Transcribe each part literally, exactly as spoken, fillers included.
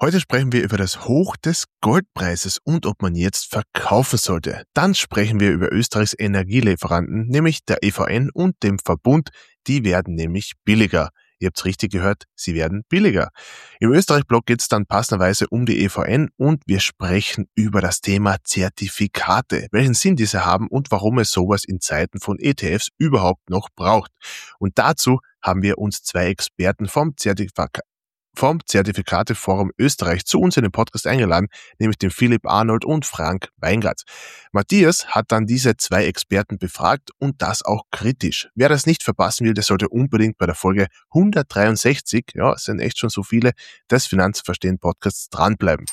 Heute sprechen wir über das Hoch des Goldpreises und ob man jetzt verkaufen sollte. Dann sprechen wir über Österreichs Energielieferanten, nämlich der E V N und dem Verbund. Die werden nämlich billiger. Ihr habt's richtig gehört, sie werden billiger. Im Österreich-Blog geht's dann passenderweise um die E V N und wir sprechen über das Thema Zertifikate, welchen Sinn diese haben und warum es sowas in Zeiten von E T Fs überhaupt noch braucht. Und dazu haben wir uns zwei Experten vom Zertifikat vom Zertifikateforum Österreich zu uns in den Podcast eingeladen, nämlich den Philipp Arnold und Frank Weingart. Matthias hat dann diese zwei Experten befragt und das auch kritisch. Wer das nicht verpassen will, der sollte unbedingt bei der Folge hundertdreiundsechzig, ja, es sind echt schon so viele, des Finanzverstehen Podcasts dranbleiben.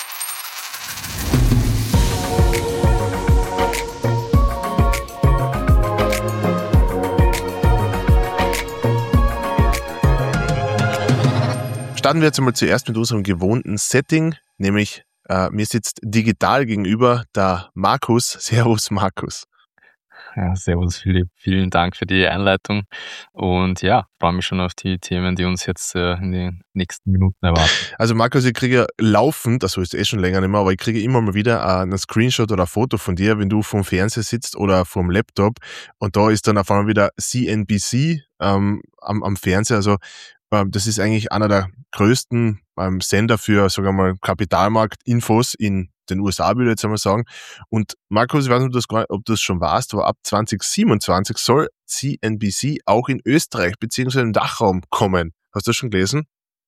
Starten wir jetzt einmal zuerst mit unserem gewohnten Setting, nämlich äh, mir sitzt digital gegenüber der Markus. Servus Markus. Ja, servus Philipp, vielen Dank für die Einleitung und ja, freue mich schon auf die Themen, die uns jetzt äh, in den nächsten Minuten erwarten. Also Markus, ich kriege laufend, also ist eh schon länger nicht mehr, aber ich kriege immer mal wieder äh, einen Screenshot oder ein Foto von dir, wenn du vorm Fernseher sitzt oder vorm Laptop und da ist dann auf einmal wieder C N B C ähm, am, am Fernseher, also das ist eigentlich einer der größten ähm, Sender für, sagen wir mal, Kapitalmarkt-Infos in den U S A, würde ich jetzt einmal sagen. Und Markus, ich weiß nicht, ob du das, ob du das schon weißt, aber ab zwanzig siebenundzwanzig soll C N B C auch in Österreich bzw. im Dachraum kommen. Hast du das schon gelesen?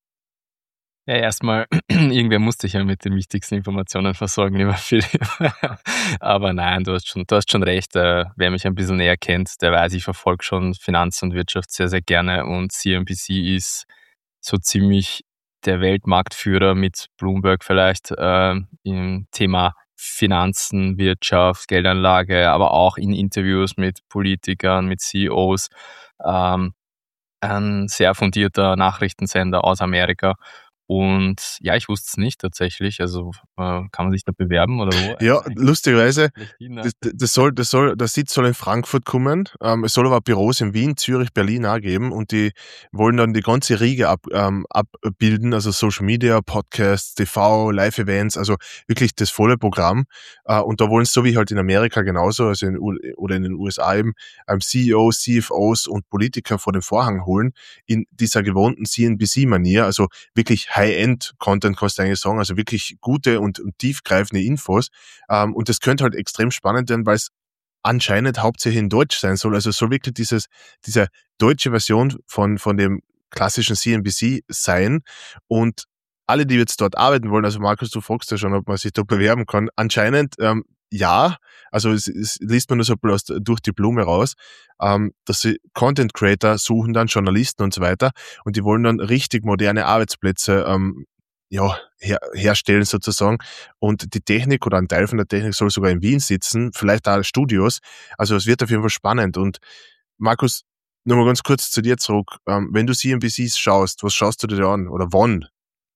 Ja, erstmal, irgendwer musste dich ja mit den wichtigsten Informationen versorgen, lieber Philipp. Aber nein, du hast schon, du hast schon recht. Äh, wer mich ein bisschen näher kennt, der weiß, ich verfolge schon Finanz und Wirtschaft sehr, sehr gerne. Und C N B C ist so ziemlich der Weltmarktführer mit Bloomberg vielleicht äh, im Thema Finanzen, Wirtschaft, Geldanlage, aber auch in Interviews mit Politikern, mit C E Os. Ähm, ein sehr fundierter Nachrichtensender aus Amerika. Und ja, ich wusste es nicht tatsächlich. Also äh, kann man sich da bewerben oder wo? Ja, lustigerweise, das, das soll, das soll, der Sitz soll in Frankfurt kommen. Ähm, es soll aber auch Büros in Wien, Zürich, Berlin auch geben und die wollen dann die ganze Riege ab, ähm, abbilden, also Social Media, Podcasts, T V, Live-Events, also wirklich das volle Programm. Äh, und da wollen es so wie halt in Amerika genauso, also in, oder in den U S A eben, ähm, C E Os, C F Os und Politiker vor den Vorhang holen in dieser gewohnten C N B C-Manier, also wirklich High-End-Content, kannst du eigentlich sagen, also wirklich gute und, und tiefgreifende Infos. Ähm, und das könnte halt extrem spannend werden, weil es anscheinend hauptsächlich in Deutsch sein soll. Also es soll wirklich dieses, diese deutsche Version von, von dem klassischen C N B C sein. Und alle, die jetzt dort arbeiten wollen, also Markus, du fragst ja schon, ob man sich da bewerben kann. Anscheinend ähm, ja, also es, es liest man nur so bloß durch die Blume raus, ähm, dass sie Content Creator suchen, dann Journalisten und so weiter und die wollen dann richtig moderne Arbeitsplätze ähm, ja, her, herstellen sozusagen und die Technik oder ein Teil von der Technik soll sogar in Wien sitzen, vielleicht auch Studios, also es wird auf jeden Fall spannend und Markus, nur mal ganz kurz zu dir zurück, ähm, wenn du C N B Cs schaust, was schaust du dir an oder wann?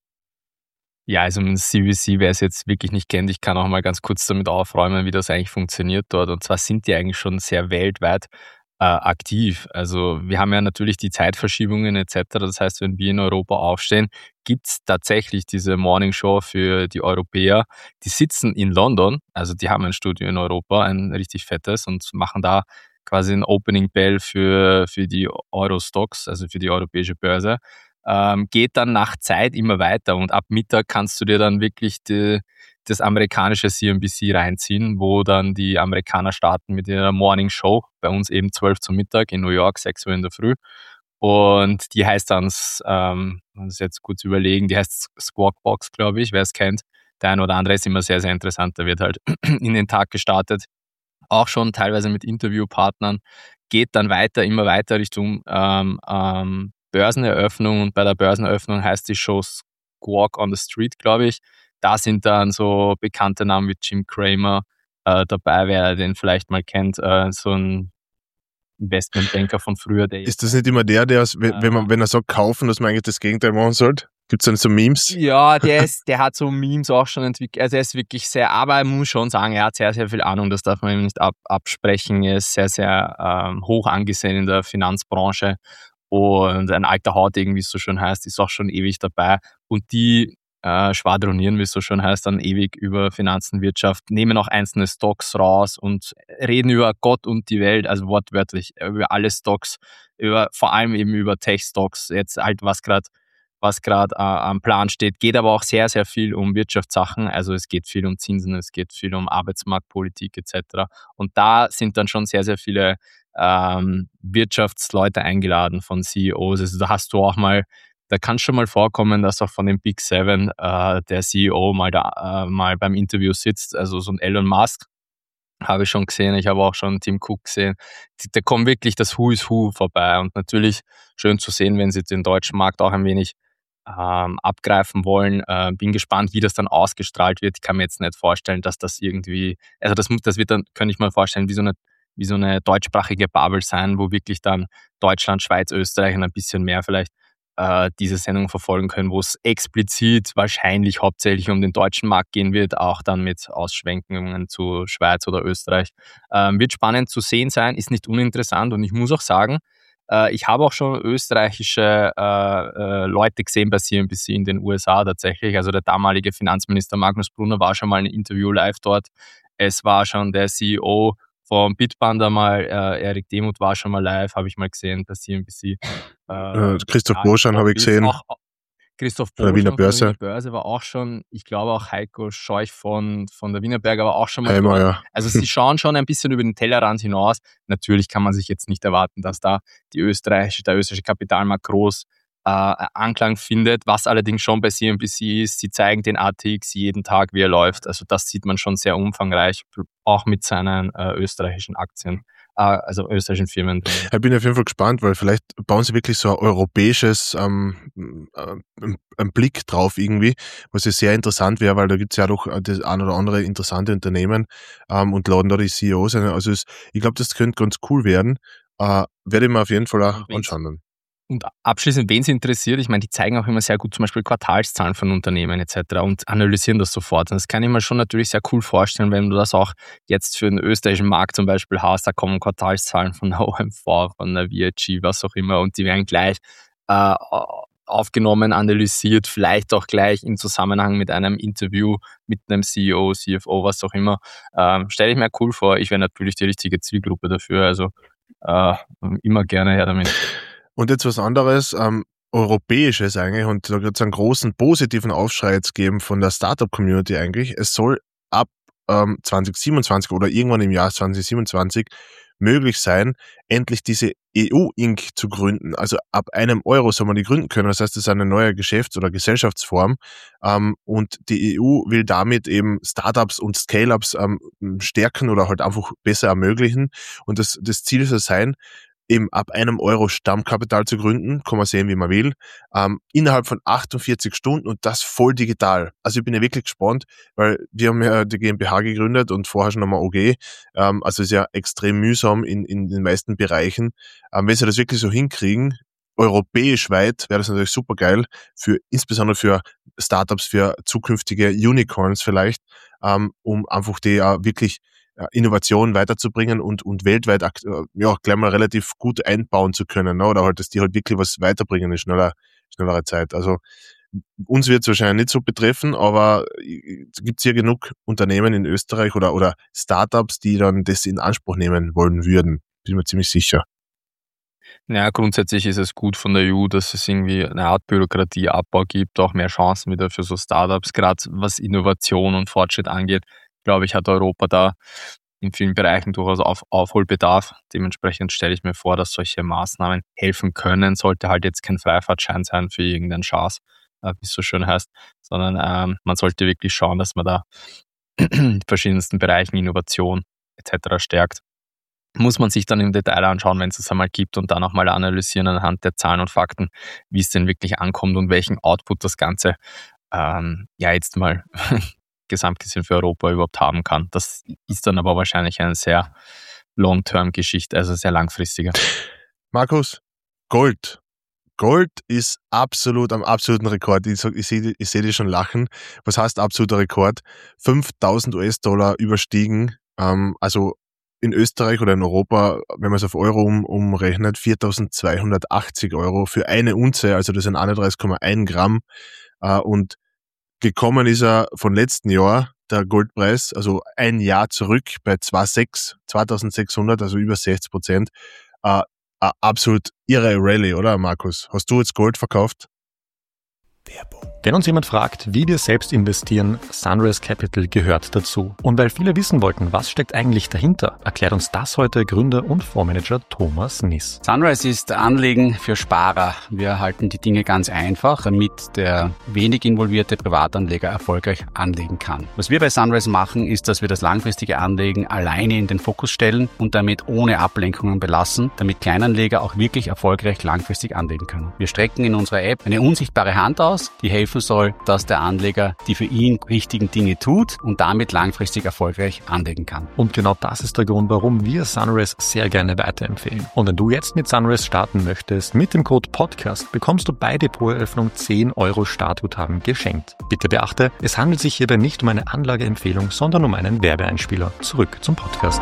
Ja, also ein C B C, wer es jetzt wirklich nicht kennt, ich kann auch mal ganz kurz damit aufräumen, wie das eigentlich funktioniert dort. Und zwar sind die eigentlich schon sehr weltweit äh, aktiv. Also wir haben ja natürlich die Zeitverschiebungen et cetera. Das heißt, wenn wir in Europa aufstehen, gibt's tatsächlich diese Morning Show für die Europäer. Die sitzen in London, also die haben ein Studio in Europa, ein richtig fettes und machen da quasi ein Opening Bell für, für die Euro-Stocks, also für die europäische Börse. Ähm, geht dann nach Zeit immer weiter und ab Mittag kannst du dir dann wirklich die, das amerikanische C N B C reinziehen, wo dann die Amerikaner starten mit ihrer Morning Show, bei uns eben zwölf zum Mittag, in New York sechs Uhr in der Früh und die heißt dann, ähm, das ist jetzt kurz überlegen, die heißt Squawk Box, glaube ich, wer es kennt, der eine oder andere ist immer sehr, sehr interessant, da wird halt in den Tag gestartet, auch schon teilweise mit Interviewpartnern, geht dann weiter, immer weiter Richtung ähm, ähm, Börseneröffnung und bei der Börseneröffnung heißt die Show Squawk on the Street, glaube ich. Da sind dann so bekannte Namen wie Jim Cramer äh, dabei, wer den vielleicht mal kennt, äh, so ein Investmentbanker von früher. Der ist das nicht immer der, der, wenn, wenn, man, wenn er sagt kaufen, dass man eigentlich das Gegenteil machen sollte? Gibt es dann so Memes? Ja, der ist, der hat so Memes auch schon entwickelt. Also er ist wirklich sehr, aber er muss schon sagen, er hat sehr, sehr viel Ahnung. Das darf man ihm nicht ab, absprechen. Er ist sehr, sehr ähm, hoch angesehen in der Finanzbranche. Und ein alter Haut, irgendwie so schön heißt, ist auch schon ewig dabei. Und die äh, schwadronieren, wie es so schön heißt, dann ewig über Finanzen, Wirtschaft, nehmen auch einzelne Stocks raus und reden über Gott und die Welt, also wortwörtlich über alle Stocks, über vor allem eben über Tech-Stocks, jetzt halt was gerade was gerade äh, am Plan steht, geht aber auch sehr, sehr viel um Wirtschaftssachen, also es geht viel um Zinsen, es geht viel um Arbeitsmarktpolitik et cetera. Und da sind dann schon sehr, sehr viele ähm, Wirtschaftsleute eingeladen von C E Os, also da hast du auch mal Da kann es schon mal vorkommen, dass auch von den Big Seven äh, der C E O mal da äh, mal beim Interview sitzt. Also so ein Elon Musk habe ich schon gesehen. Ich habe auch schon Tim Cook gesehen. Da kommt wirklich das Who is Who vorbei. Und natürlich schön zu sehen, wenn sie den deutschen Markt auch ein wenig ähm, abgreifen wollen. Äh, bin gespannt, wie das dann ausgestrahlt wird. Ich kann mir jetzt nicht vorstellen, dass das irgendwie, also das, das wird dann, könnte ich mal vorstellen, wie so eine wie so eine deutschsprachige Bubble sein, wo wirklich dann Deutschland, Schweiz, Österreich und ein bisschen mehr vielleicht äh, diese Sendung verfolgen können, wo es explizit wahrscheinlich hauptsächlich um den deutschen Markt gehen wird, auch dann mit Ausschwenkungen zu Schweiz oder Österreich. Ähm, wird spannend zu sehen sein, ist nicht uninteressant und ich muss auch sagen, äh, ich habe auch schon österreichische äh, äh, Leute gesehen bei C N B C in den U S A tatsächlich. Also der damalige Finanzminister Magnus Brunner war schon mal ein Interview live dort. Es war schon der C E O vom Bitpanda mal, äh, Erik Demuth war schon mal live, habe ich mal gesehen bei C N B C. Äh, äh, Christoph ja, Boschan habe ich gesehen. Auch, Christoph Boschan von der Wiener Börse. Von der Wiener Börse war auch schon, ich glaube auch Heiko Scheuch von, von der Wienerberger war auch schon mal Heimer, ja. Also sie schauen schon ein bisschen über den Tellerrand hinaus. Natürlich kann man sich jetzt nicht erwarten, dass da die österreichische, der österreichische Kapitalmarkt groß äh, Anklang findet. Was allerdings schon bei C N B C ist, sie zeigen den A T X jeden Tag, wie er läuft. Also das sieht man schon sehr umfangreich, auch mit seinen äh, österreichischen Aktien. Also österreichischen Firmen. Ich bin auf jeden Fall gespannt, weil vielleicht bauen sie wirklich so ein europäisches ähm, äh, einen Blick drauf irgendwie, was ja sehr interessant wäre, weil da gibt es ja doch das ein oder andere interessante Unternehmen ähm, und laden da die C E Os ein. Also es, ich glaube, das könnte ganz cool werden. Äh, werde ich mir auf jeden Fall auch anschauen dann. Und abschließend, wen es interessiert, ich meine, die zeigen auch immer sehr gut zum Beispiel Quartalszahlen von Unternehmen et cetera und analysieren das sofort. Und das kann ich mir schon natürlich sehr cool vorstellen, wenn du das auch jetzt für den österreichischen Markt zum Beispiel hast, da kommen Quartalszahlen von der O M V, von der V I G, was auch immer, und die werden gleich äh, aufgenommen, analysiert, vielleicht auch gleich im Zusammenhang mit einem Interview mit einem C E O, C F O, was auch immer. Ähm, stelle ich mir cool vor. Ich wäre natürlich die richtige Zielgruppe dafür, also äh, immer gerne her damit. Und jetzt was anderes, ähm, Europäisches eigentlich, und da wird es einen großen positiven Aufschrei jetzt geben von der Startup-Community eigentlich. Es soll ab ähm, zwanzig siebenundzwanzig oder irgendwann im Jahr zwanzig siebenundzwanzig möglich sein, endlich diese E U-Inc zu gründen. Also ab einem Euro soll man die gründen können. Das heißt, das ist eine neue Geschäfts- oder Gesellschaftsform. Ähm, und die E U will damit eben Startups und Scale-Ups ähm, stärken oder halt einfach besser ermöglichen. Und das, das Ziel soll sein, eben ab einem Euro Stammkapital zu gründen, kann man sehen, wie man will, ähm, innerhalb von achtundvierzig Stunden und das voll digital. Also ich bin ja wirklich gespannt, weil wir haben ja die GmbH gegründet und vorher schon einmal O G, ähm, also ist ja extrem mühsam in, in den meisten Bereichen. Ähm, wenn sie das wirklich so hinkriegen, europäisch weit, wäre das natürlich super geil, für, insbesondere für Startups, für zukünftige Unicorns vielleicht, ähm, um einfach die ja wirklich Innovationen weiterzubringen und, und weltweit ja, gleich mal relativ gut einbauen zu können, ne? Oder halt, dass die halt wirklich was weiterbringen in schneller, schnellerer Zeit. Also uns wird es wahrscheinlich nicht so betreffen, aber es gibt hier genug Unternehmen in Österreich oder, oder Startups, die dann das in Anspruch nehmen wollen würden. Bin mir ziemlich sicher. Ja, grundsätzlich ist es gut von der E U, dass es irgendwie eine Art Bürokratieabbau gibt, auch mehr Chancen wieder für so Startups, gerade was Innovation und Fortschritt angeht. Glaube ich, hat Europa da in vielen Bereichen durchaus auf, Aufholbedarf. Dementsprechend stelle ich mir vor, dass solche Maßnahmen helfen können. Sollte halt jetzt kein Freifahrtschein sein für irgendeinen Schaß, äh, wie es so schön heißt, sondern ähm, man sollte wirklich schauen, dass man da in verschiedensten Bereichen Innovation et cetera stärkt. Muss man sich dann im Detail anschauen, wenn es es einmal gibt und dann auch mal analysieren anhand der Zahlen und Fakten, wie es denn wirklich ankommt und welchen Output das Ganze ähm, ja jetzt mal gesamt gesehen für Europa überhaupt haben kann. Das ist dann aber wahrscheinlich eine sehr Long-Term-Geschichte, also sehr langfristige. Markus, Gold. Gold ist absolut am absoluten Rekord. Ich, ich sehe ich seh dich schon lachen. Was heißt absoluter Rekord? fünftausend US-Dollar überstiegen. Ähm, also in Österreich oder in Europa, wenn man es auf Euro um, umrechnet, viertausendzweihundertachtzig Euro für eine Unze, also das sind einunddreißig Komma eins Gramm. Äh, und gekommen ist er von letzten Jahr, der Goldpreis, also ein Jahr zurück bei zweitausendsechshundert, also über sechzig Prozent. Äh, äh, absolut irre Rallye, oder Markus? Hast du jetzt Gold verkauft? Werbung. Wenn uns jemand fragt, wie wir selbst investieren, Sunrise Capital gehört dazu. Und weil viele wissen wollten, was steckt eigentlich dahinter, erklärt uns das heute Gründer und Fondsmanager Thomas Niss. Sunrise ist Anlegen für Sparer. Wir halten die Dinge ganz einfach, damit der wenig involvierte Privatanleger erfolgreich anlegen kann. Was wir bei Sunrise machen, ist, dass wir das langfristige Anlegen alleine in den Fokus stellen und damit ohne Ablenkungen belassen, damit Kleinanleger auch wirklich erfolgreich langfristig anlegen können. Wir strecken in unserer App eine unsichtbare Hand aus, die helfen soll, dass der Anleger die für ihn richtigen Dinge tut und damit langfristig erfolgreich anlegen kann. Und genau das ist der Grund, warum wir Sunrise sehr gerne weiterempfehlen. Und wenn du jetzt mit Sunrise starten möchtest, mit dem Code Podcast bekommst du bei Depoteröffnung zehn Euro Startguthaben geschenkt. Bitte beachte, es handelt sich hierbei nicht um eine Anlageempfehlung, sondern um einen Werbeeinspieler. Zurück zum Podcast.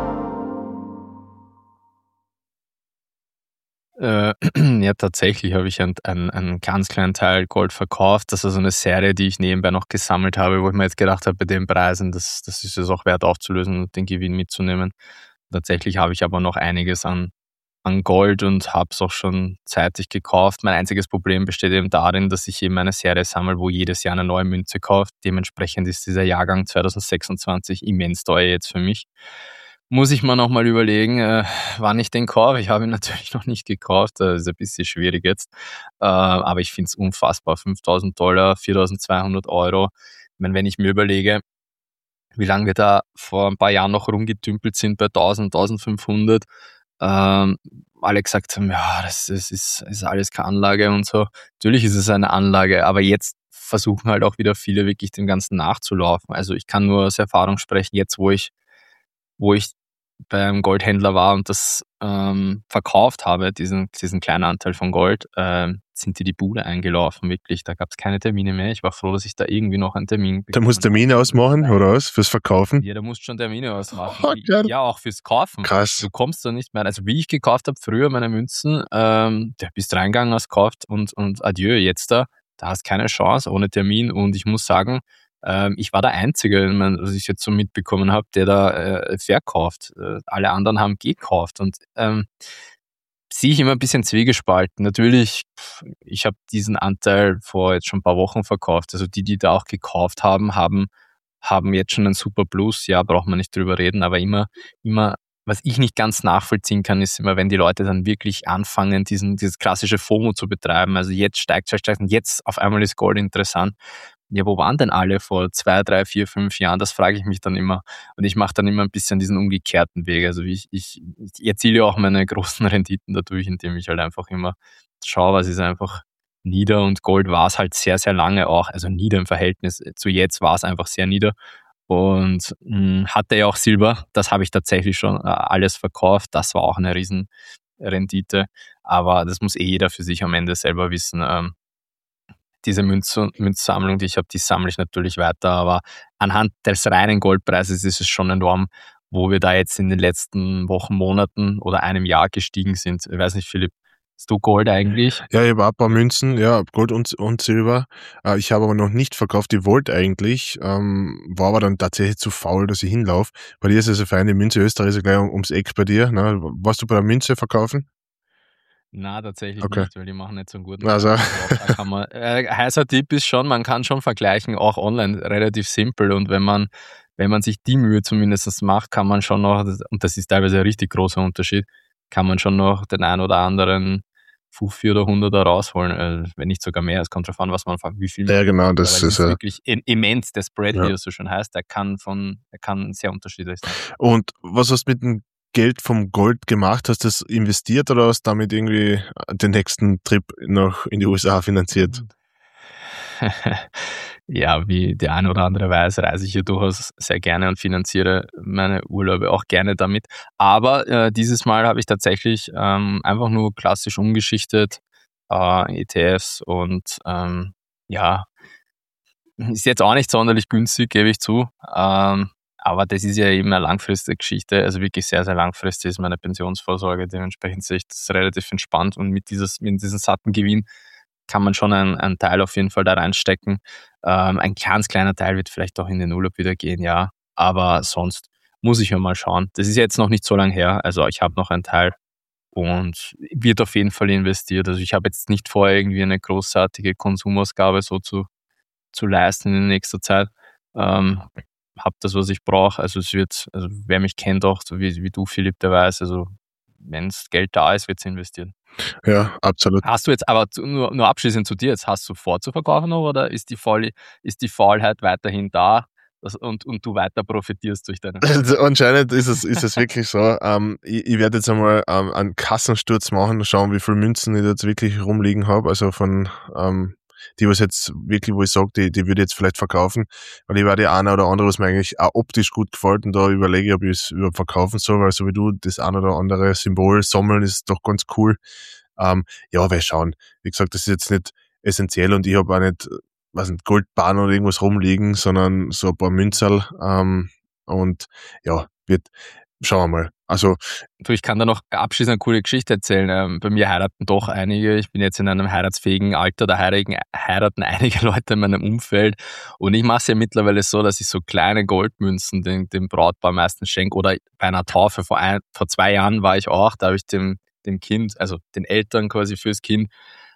Äh, ja, tatsächlich habe ich einen, einen, einen ganz kleinen Teil Gold verkauft. Das ist so eine Serie, die ich nebenbei noch gesammelt habe, wo ich mir jetzt gedacht habe, bei den Preisen, das, das ist es auch wert aufzulösen und den Gewinn mitzunehmen. Tatsächlich habe ich aber noch einiges an, an Gold und habe es auch schon zeitig gekauft. Mein einziges Problem besteht eben darin, dass ich eben eine Serie sammle, wo jedes Jahr eine neue Münze kauft. Dementsprechend ist dieser Jahrgang zweitausendsechsundzwanzig immens teuer jetzt für mich. Muss ich mir nochmal überlegen, äh, wann ich den kaufe. Ich habe ihn natürlich noch nicht gekauft, das ist ein bisschen schwierig jetzt. Äh, aber ich finde es unfassbar. fünftausend Dollar, viertausendzweihundert Euro. Ich meine, wenn ich mir überlege, wie lange wir da vor ein paar Jahren noch rumgetümpelt sind bei tausend, eintausendfünfhundert, ähm, alle gesagt haben, ja, das, das ist, ist alles keine Anlage und so. Natürlich ist es eine Anlage, aber jetzt versuchen halt auch wieder viele wirklich dem Ganzen nachzulaufen. Also ich kann nur aus Erfahrung sprechen, jetzt wo ich wo ich beim Goldhändler war und das ähm, verkauft habe, diesen, diesen kleinen Anteil von Gold, ähm, sind die die Bude eingelaufen, wirklich. Da gab es keine Termine mehr. Ich war froh, dass ich da irgendwie noch einen Termin bekomme. Da musst du Termine ausmachen, oder was? Fürs Verkaufen? Ja, da musst du schon Termine ausmachen. Oh, ja, auch fürs Kaufen. Krass. Du kommst da nicht mehr. Also wie ich gekauft habe früher meine Münzen, ähm, da bist reingegangen, hast gekauft und, und adieu, jetzt da, da hast keine Chance ohne Termin und ich muss sagen, ich war der Einzige, was ich jetzt so mitbekommen habe, der da äh, verkauft. Äh, alle anderen haben gekauft und ähm, sehe ich immer ein bisschen zwiegespalten. Natürlich, ich habe diesen Anteil vor jetzt schon ein paar Wochen verkauft. Also die, die da auch gekauft haben, haben, haben jetzt schon einen super Plus. Ja, braucht man nicht drüber reden, aber immer, immer, was ich nicht ganz nachvollziehen kann, ist immer, wenn die Leute dann wirklich anfangen, diesen, dieses klassische FOMO zu betreiben. Also jetzt steigt, steigt, steigt und jetzt auf einmal ist Gold interessant. Ja, wo waren denn alle vor zwei, drei, vier, fünf Jahren? Das frage ich mich dann immer. Und ich mache dann immer ein bisschen diesen umgekehrten Weg. Also ich, ich, ich erziele auch meine großen Renditen dadurch, indem ich halt einfach immer schaue, was ist einfach nieder. Und Gold war es halt sehr, sehr lange auch. Also nieder im Verhältnis zu jetzt war es einfach sehr nieder. Und mh, hatte ja auch Silber. Das habe ich tatsächlich schon äh, alles verkauft. Das war auch eine Riesenrendite. Aber das muss eh jeder für sich am Ende selber wissen. Ähm, Diese Münz- Münzsammlung, die ich habe, die sammle ich natürlich weiter, aber anhand des reinen Goldpreises ist es schon enorm, wo wir da jetzt in den letzten Wochen, Monaten oder einem Jahr gestiegen sind. Ich weiß nicht, Philipp, hast du Gold eigentlich? Ja, ich habe ein paar Münzen, ja, Gold und, und Silber. Äh, ich habe aber noch nicht verkauft, ich wollte eigentlich, ähm, war aber dann tatsächlich zu faul, dass ich hinlaufe. Bei dir ist es eine feine Münze, Österreich ist ja gleich ums Eck bei dir. Ne? Warst du bei der Münze verkaufen? Na, tatsächlich Okay. nicht, weil die machen nicht so einen guten Also. Da kann man, äh, heißer Tipp ist schon, man kann schon vergleichen, auch online, relativ simpel. Und wenn man, wenn man sich die Mühe zumindest macht, kann man schon noch, und das ist teilweise ein richtig großer Unterschied, kann man schon noch den ein oder anderen fünfzig oder hunderter rausholen, äh, wenn nicht sogar mehr. Es kommt darauf an, was man, wie viel. Ja, genau, das ist ja ja. wirklich immens, der Spread, Ja. wie es so schön heißt, der kann von, der kann sehr unterschiedlich sein. Und was hast du mit dem Geld vom Gold gemacht? Hast du das investiert oder hast du damit irgendwie den nächsten Trip noch in die U S A finanziert? Ja, wie der eine oder andere weiß, reise ich hier durchaus sehr gerne und finanziere meine Urlaube auch gerne damit. Aber äh, dieses Mal habe ich tatsächlich ähm, einfach nur klassisch umgeschichtet, äh, E T Fs und ähm, ja, ist jetzt auch nicht sonderlich günstig, gebe ich zu. Ähm, aber das ist ja eben eine langfristige Geschichte, also wirklich sehr, sehr langfristig ist meine Pensionsvorsorge. Dementsprechend sehe ich das relativ entspannt und mit, dieses, mit diesem satten Gewinn kann man schon einen, einen Teil auf jeden Fall da reinstecken. Ähm, ein ganz kleiner Teil wird vielleicht auch in den Urlaub wieder gehen, ja. Aber sonst muss ich ja mal schauen. Das ist jetzt noch nicht so lange her. Also ich habe noch einen Teil und wird auf jeden Fall investiert. Also ich habe jetzt nicht vor, irgendwie eine großartige Konsumausgabe so zu, zu leisten in nächster Zeit. Ähm, habe das, was ich brauche. Also es wird, also wer mich kennt auch, so wie, wie du, Philipp, der weiß, also wenn es Geld da ist, wird es investieren. Ja, absolut. Hast du jetzt, aber zu, nur, nur abschließend zu dir, jetzt hast du vor zu verkaufen noch, oder ist die, Faul, ist die Faulheit weiterhin da das, und, und du weiter profitierst durch deine... Also anscheinend ist es, ist es wirklich so. Ähm, ich, ich werde jetzt einmal ähm, einen Kassensturz machen, schauen, wie viele Münzen ich da jetzt wirklich rumliegen habe. Also von ähm, die, was jetzt wirklich, wo ich sage, die, die würde ich jetzt vielleicht verkaufen, weil ich war die eine oder andere, was mir eigentlich auch optisch gut gefällt, und da überlege ich, ob ich es überhaupt verkaufen soll, weil so wie du, das eine oder andere Symbol sammeln ist doch ganz cool. Ähm, ja, wir schauen. Wie gesagt, das ist jetzt nicht essentiell, und ich habe auch nicht, weiß nicht, Goldbahn oder irgendwas rumliegen, sondern so ein paar Münzerl, ähm, und ja, wird, schauen wir mal. Also, du, ich kann da noch abschließend eine coole Geschichte erzählen. Ähm, bei mir heiraten doch einige. Ich bin jetzt in einem heiratsfähigen Alter. Da heiraten, heiraten einige Leute in meinem Umfeld. Und ich mache es ja mittlerweile so, dass ich so kleine Goldmünzen dem, dem Brautpaar meistens schenke. Oder bei einer Taufe vor, ein, vor zwei Jahren war ich auch. Da habe ich dem, dem Kind, also den Eltern quasi fürs Kind,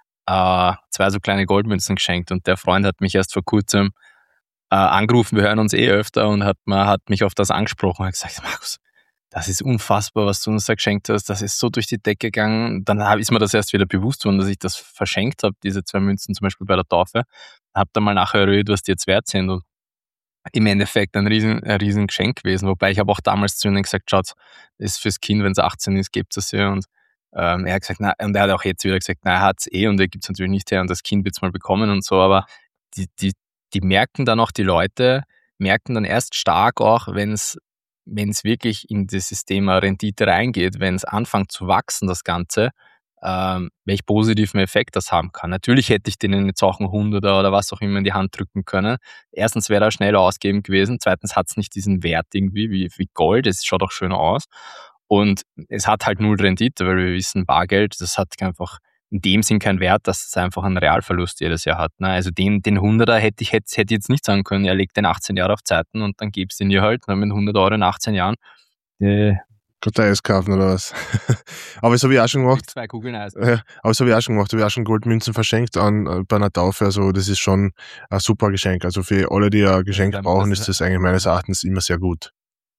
äh, zwei so kleine Goldmünzen geschenkt. Und der Freund hat mich erst vor kurzem äh, angerufen. Wir hören uns eh öfter, und hat, man, hat mich auf das angesprochen. Und hat gesagt, Markus, das ist unfassbar, was du uns da geschenkt hast. Das ist so durch die Decke gegangen. Dann ist mir das erst wieder bewusst worden, dass ich das verschenkt habe, diese zwei Münzen zum Beispiel bei der Taufe. Hab dann mal nachher erhöht, was die jetzt wert sind. Und im Endeffekt ein riesen, ein riesen Geschenk gewesen. Wobei ich habe auch damals zu ihnen gesagt, schaut, das ist fürs Kind, wenn es achtzehn ist, gebt es ihr. Und ähm, er hat gesagt, nein, und er hat auch jetzt wieder gesagt, nein, er hat es eh, und er gibt es natürlich nicht her, und das Kind wird es mal bekommen und so. Aber die, die, die merken dann auch, die Leute merken dann erst stark auch, wenn es wenn es wirklich in dieses Thema Rendite reingeht, wenn es anfängt zu wachsen, das Ganze, ähm, welch positiven Effekt das haben kann. Natürlich hätte ich denen jetzt auch einen Hunderter oder was auch immer in die Hand drücken können. Erstens wäre er schneller ausgeben gewesen, zweitens hat es nicht diesen Wert irgendwie wie, wie Gold, es schaut auch schön aus, und es hat halt null Rendite, weil wir wissen, Bargeld, das hat einfach in dem Sinn keinen Wert, dass es einfach einen Realverlust jedes Jahr hat. Ne? Also den, den Hunderter hätte ich, hätte, hätte ich jetzt nicht sagen können, er legt den achtzehn Jahre auf Zeiten und dann gibst du ihn dir halt, ne, mit hundert Euro in achtzehn Jahren. Äh, Gott, Eis kaufen oder was? Aber das habe ich auch schon gemacht. Zwei Kugeln Eis. Ja, aber das habe ich auch schon gemacht. Ich habe auch schon Goldmünzen verschenkt an, bei einer Taufe. Also das ist schon ein super Geschenk. Also für alle, die ein Geschenk das brauchen, ist ist das eigentlich meines Erachtens immer sehr gut.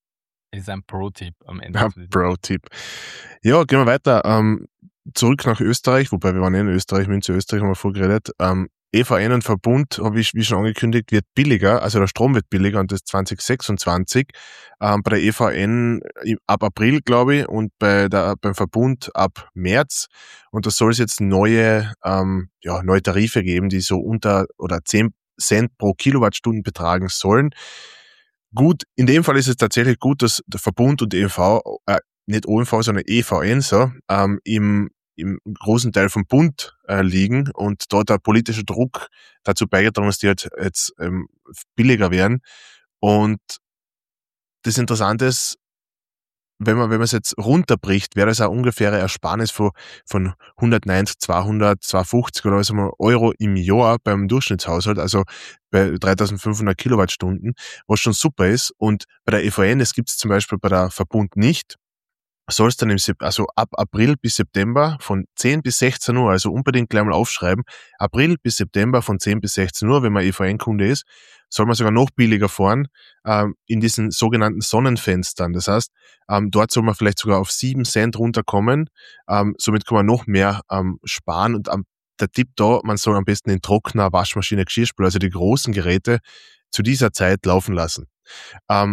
Das ist ein Pro-Tipp am Ende. Ja, Pro-Tipp. Ja, gehen wir weiter. Ähm, zurück nach Österreich, wobei wir waren eh in Österreich, Münze Österreich, haben wir vorgeredet. Ähm, E V N und Verbund, habe ich wie schon angekündigt, wird billiger, also der Strom wird billiger, und das zwanzig sechsundzwanzig. Ähm, bei der E V N ab April, glaube ich, und bei der, beim Verbund ab März. Und da soll es jetzt neue, ähm, ja, neue Tarife geben, die so unter oder zehn Cent pro Kilowattstunde betragen sollen. Gut, in dem Fall ist es tatsächlich gut, dass der Verbund und die E V, äh, nicht O M V, sondern E V N, so, ähm, im im großen Teil vom Bund äh, liegen und dort der politische Druck dazu beigetragen, dass die halt jetzt ähm, billiger werden. Und das Interessante ist, wenn man wenn man es jetzt runterbricht, wäre das eine ungefähre Ersparnis von von hundertneunzig, zweihundert, zweihundertfünfzig oder was mal Euro im Jahr beim Durchschnittshaushalt, also bei dreitausendfünfhundert Kilowattstunden, was schon super ist. Und bei der E V N, das gibt es zum Beispiel bei der Verbund nicht, soll es dann im Sep- also ab April bis September von zehn bis sechzehn Uhr, also unbedingt gleich mal aufschreiben, April bis September von zehn bis sechzehn Uhr, wenn man E V N-Kunde ist, soll man sogar noch billiger fahren, ähm, in diesen sogenannten Sonnenfenstern. Das heißt, ähm, dort soll man vielleicht sogar auf sieben Cent runterkommen, ähm, somit kann man noch mehr ähm, sparen. Und ähm, der Tipp da, man soll am besten den Trockner, Waschmaschine, Geschirrspüler, also die großen Geräte, zu dieser Zeit laufen lassen. Ähm,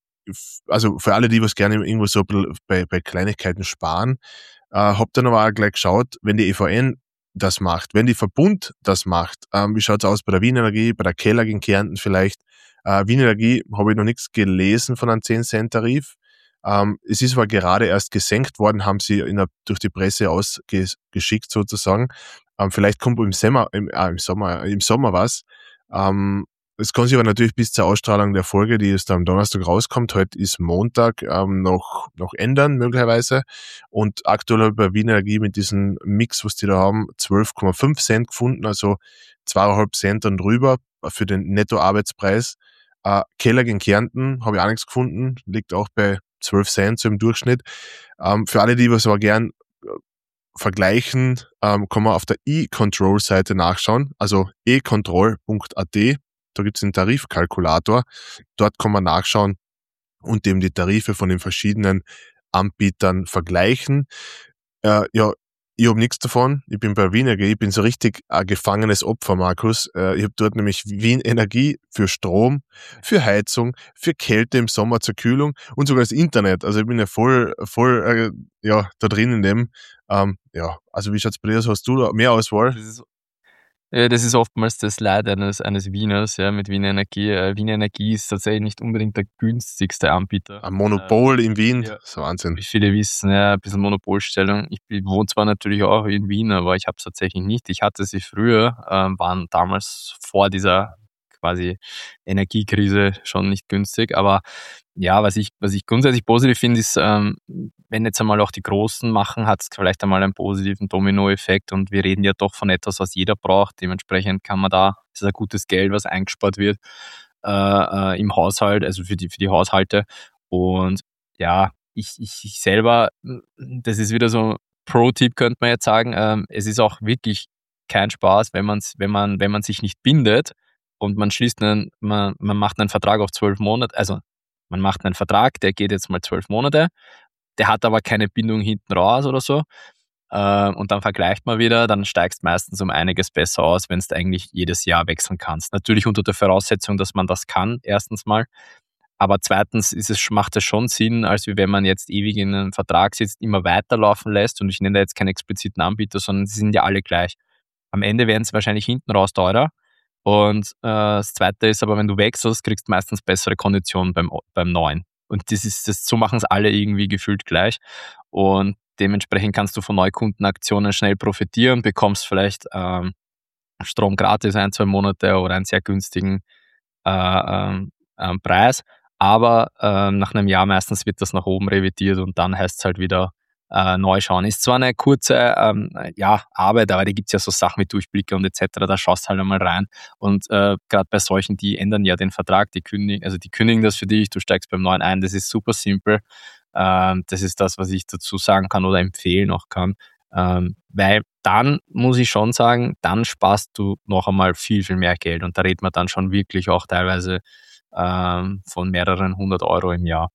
also für alle, die was gerne irgendwo so ein bisschen bei, bei Kleinigkeiten sparen, äh, habt ihr aber auch gleich geschaut, wenn die E V N das macht, wenn die Verbund das macht, ähm, wie schaut's aus bei der Wien Energie, bei der Keller in Kärnten vielleicht? Äh, Wien Energie habe ich noch nichts gelesen von einem zehn Cent Tarif. Ähm, es ist aber gerade erst gesenkt worden, haben sie in der, durch die Presse ausgeschickt sozusagen. Ähm, vielleicht kommt im Sommer, im, äh, im Sommer, im Sommer was. Ähm, es kann sich aber natürlich bis zur Ausstrahlung der Folge, die jetzt am Donnerstag rauskommt, heute ist Montag, ähm, noch, noch ändern möglicherweise. Und aktuell bei Wien Energie mit diesem Mix, was die da haben, zwölf Komma fünf Cent gefunden, also zweieinhalb Cent und drüber für den Nettoarbeitspreis. Äh, Keller in Kärnten habe ich auch nichts gefunden, liegt auch bei zwölf Cent so im Durchschnitt. Ähm, für alle, die was aber gern äh, vergleichen, ähm, kann man auf der e-Control-Seite nachschauen, also e control punkt a t. Da gibt's einen Tarifkalkulator. Dort kann man nachschauen und eben die Tarife von den verschiedenen Anbietern vergleichen. Äh, ja, ich habe nichts davon. Ich bin bei Wien Energie. Ich bin so richtig ein gefangenes Opfer, Markus. Äh, ich habe dort nämlich Wien Energie für Strom, für Heizung, für Kälte im Sommer zur Kühlung und sogar das Internet. Also ich bin ja voll, voll äh, ja, da drin in dem. Ähm, ja, also wie schaut's bei dir aus? Hast du da mehr Auswahl? Das ist, äh, das ist oftmals das Leid eines, eines Wieners, ja, mit Wien Energie. Äh, Wien Energie ist tatsächlich nicht unbedingt der günstigste Anbieter. Ein Monopol äh, in Wien, ja, das ist Wahnsinn. Wie viele wissen, ja, ein bisschen Monopolstellung. Ich bin- wohne zwar natürlich auch in Wien, aber ich habe es tatsächlich nicht. Ich hatte sie früher, ähm, waren damals vor dieser quasi Energiekrise schon nicht günstig. Aber ja, was ich, was ich grundsätzlich positiv finde, ist, ähm, wenn jetzt einmal auch die Großen machen, hat es vielleicht einmal einen positiven Dominoeffekt und wir reden ja doch von etwas, was jeder braucht. Dementsprechend kann man da, das ist ein gutes Geld, was eingespart wird äh, äh, im Haushalt, also für die, für die Haushalte. Und ja, ich, ich, ich selber, das ist wieder so Pro-Tipp, könnte man jetzt sagen. Ähm, es ist auch wirklich kein Spaß, wenn man's, wenn man, wenn man sich nicht bindet und man schließt einen, man, man macht einen Vertrag auf zwölf Monate, also man macht einen Vertrag, der geht jetzt mal zwölf Monate, der hat aber keine Bindung hinten raus oder so. Äh, und dann vergleicht man wieder, dann steigst meistens um einiges besser aus, wenn du eigentlich jedes Jahr wechseln kannst. Natürlich unter der Voraussetzung, dass man das kann, erstens mal. Aber zweitens ist es, macht es schon Sinn, als wenn man jetzt ewig in einem Vertrag sitzt, immer weiterlaufen lässt. Und ich nenne da jetzt keinen expliziten Anbieter, sondern sie sind ja alle gleich. Am Ende werden sie wahrscheinlich hinten raus teurer. Und äh, das Zweite ist aber, wenn du wechselst, kriegst du meistens bessere Konditionen beim, beim Neuen. Und das ist das, so machen es alle irgendwie gefühlt gleich. Und dementsprechend kannst du von Neukundenaktionen schnell profitieren, bekommst vielleicht ähm, Strom gratis ein, zwei Monate oder einen sehr günstigen äh, ähm, ähm, Preis. Aber ähm, nach einem Jahr meistens wird das nach oben revidiert und dann heißt es halt wieder äh, neu schauen. Ist zwar eine kurze ähm, ja, Arbeit, aber da gibt es ja so Sachen wie Durchblicke und et cetera. Da schaust halt einmal rein. Und äh, gerade bei solchen, die ändern ja den Vertrag, die kündigen, also die kündigen das für dich, du steigst beim neuen ein. Das ist super simpel. Ähm, das ist das, was ich dazu sagen kann oder empfehlen auch kann. Ähm, weil dann muss ich schon sagen, dann sparst du noch einmal viel, viel mehr Geld. Und da redet man dann schon wirklich auch teilweise ähm, von mehreren hundert Euro im Jahr.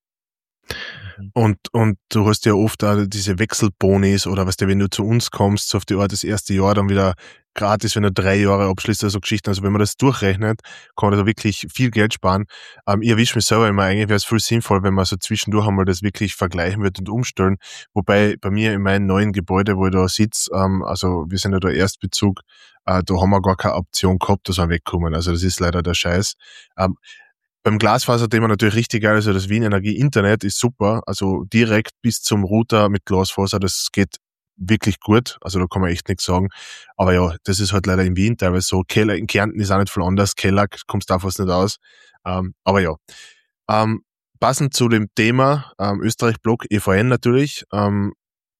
Und, und du hast ja oft auch diese Wechselbonis oder weißt du, wenn du zu uns kommst, so auf die Art das erste Jahr dann wieder gratis, wenn du drei Jahre abschließt oder so Geschichten. Also wenn man das durchrechnet, kann man da wirklich viel Geld sparen. Ähm, ich erwische mich selber immer, eigentlich wäre es voll sinnvoll, wenn man so zwischendurch einmal das wirklich vergleichen wird und umstellen. Wobei bei mir in meinem neuen Gebäude, wo ich da sitze, ähm, also wir sind ja da Erstbezug, äh, da haben wir gar keine Option gehabt, dass wir wegkommen. Also das ist leider der Scheiß. Ähm, Beim Glasfaserthema natürlich richtig geil, also das Wien Energie Internet ist super, also direkt bis zum Router mit Glasfaser, das geht wirklich gut, also da kann man echt nichts sagen, aber ja, das ist halt leider in Wien teilweise so, Keller, in Kärnten ist auch nicht viel anders, Keller kommst da fast nicht aus, ähm, aber ja. Ähm, passend zu dem Thema ähm, Österreich-Block E V N natürlich, ähm,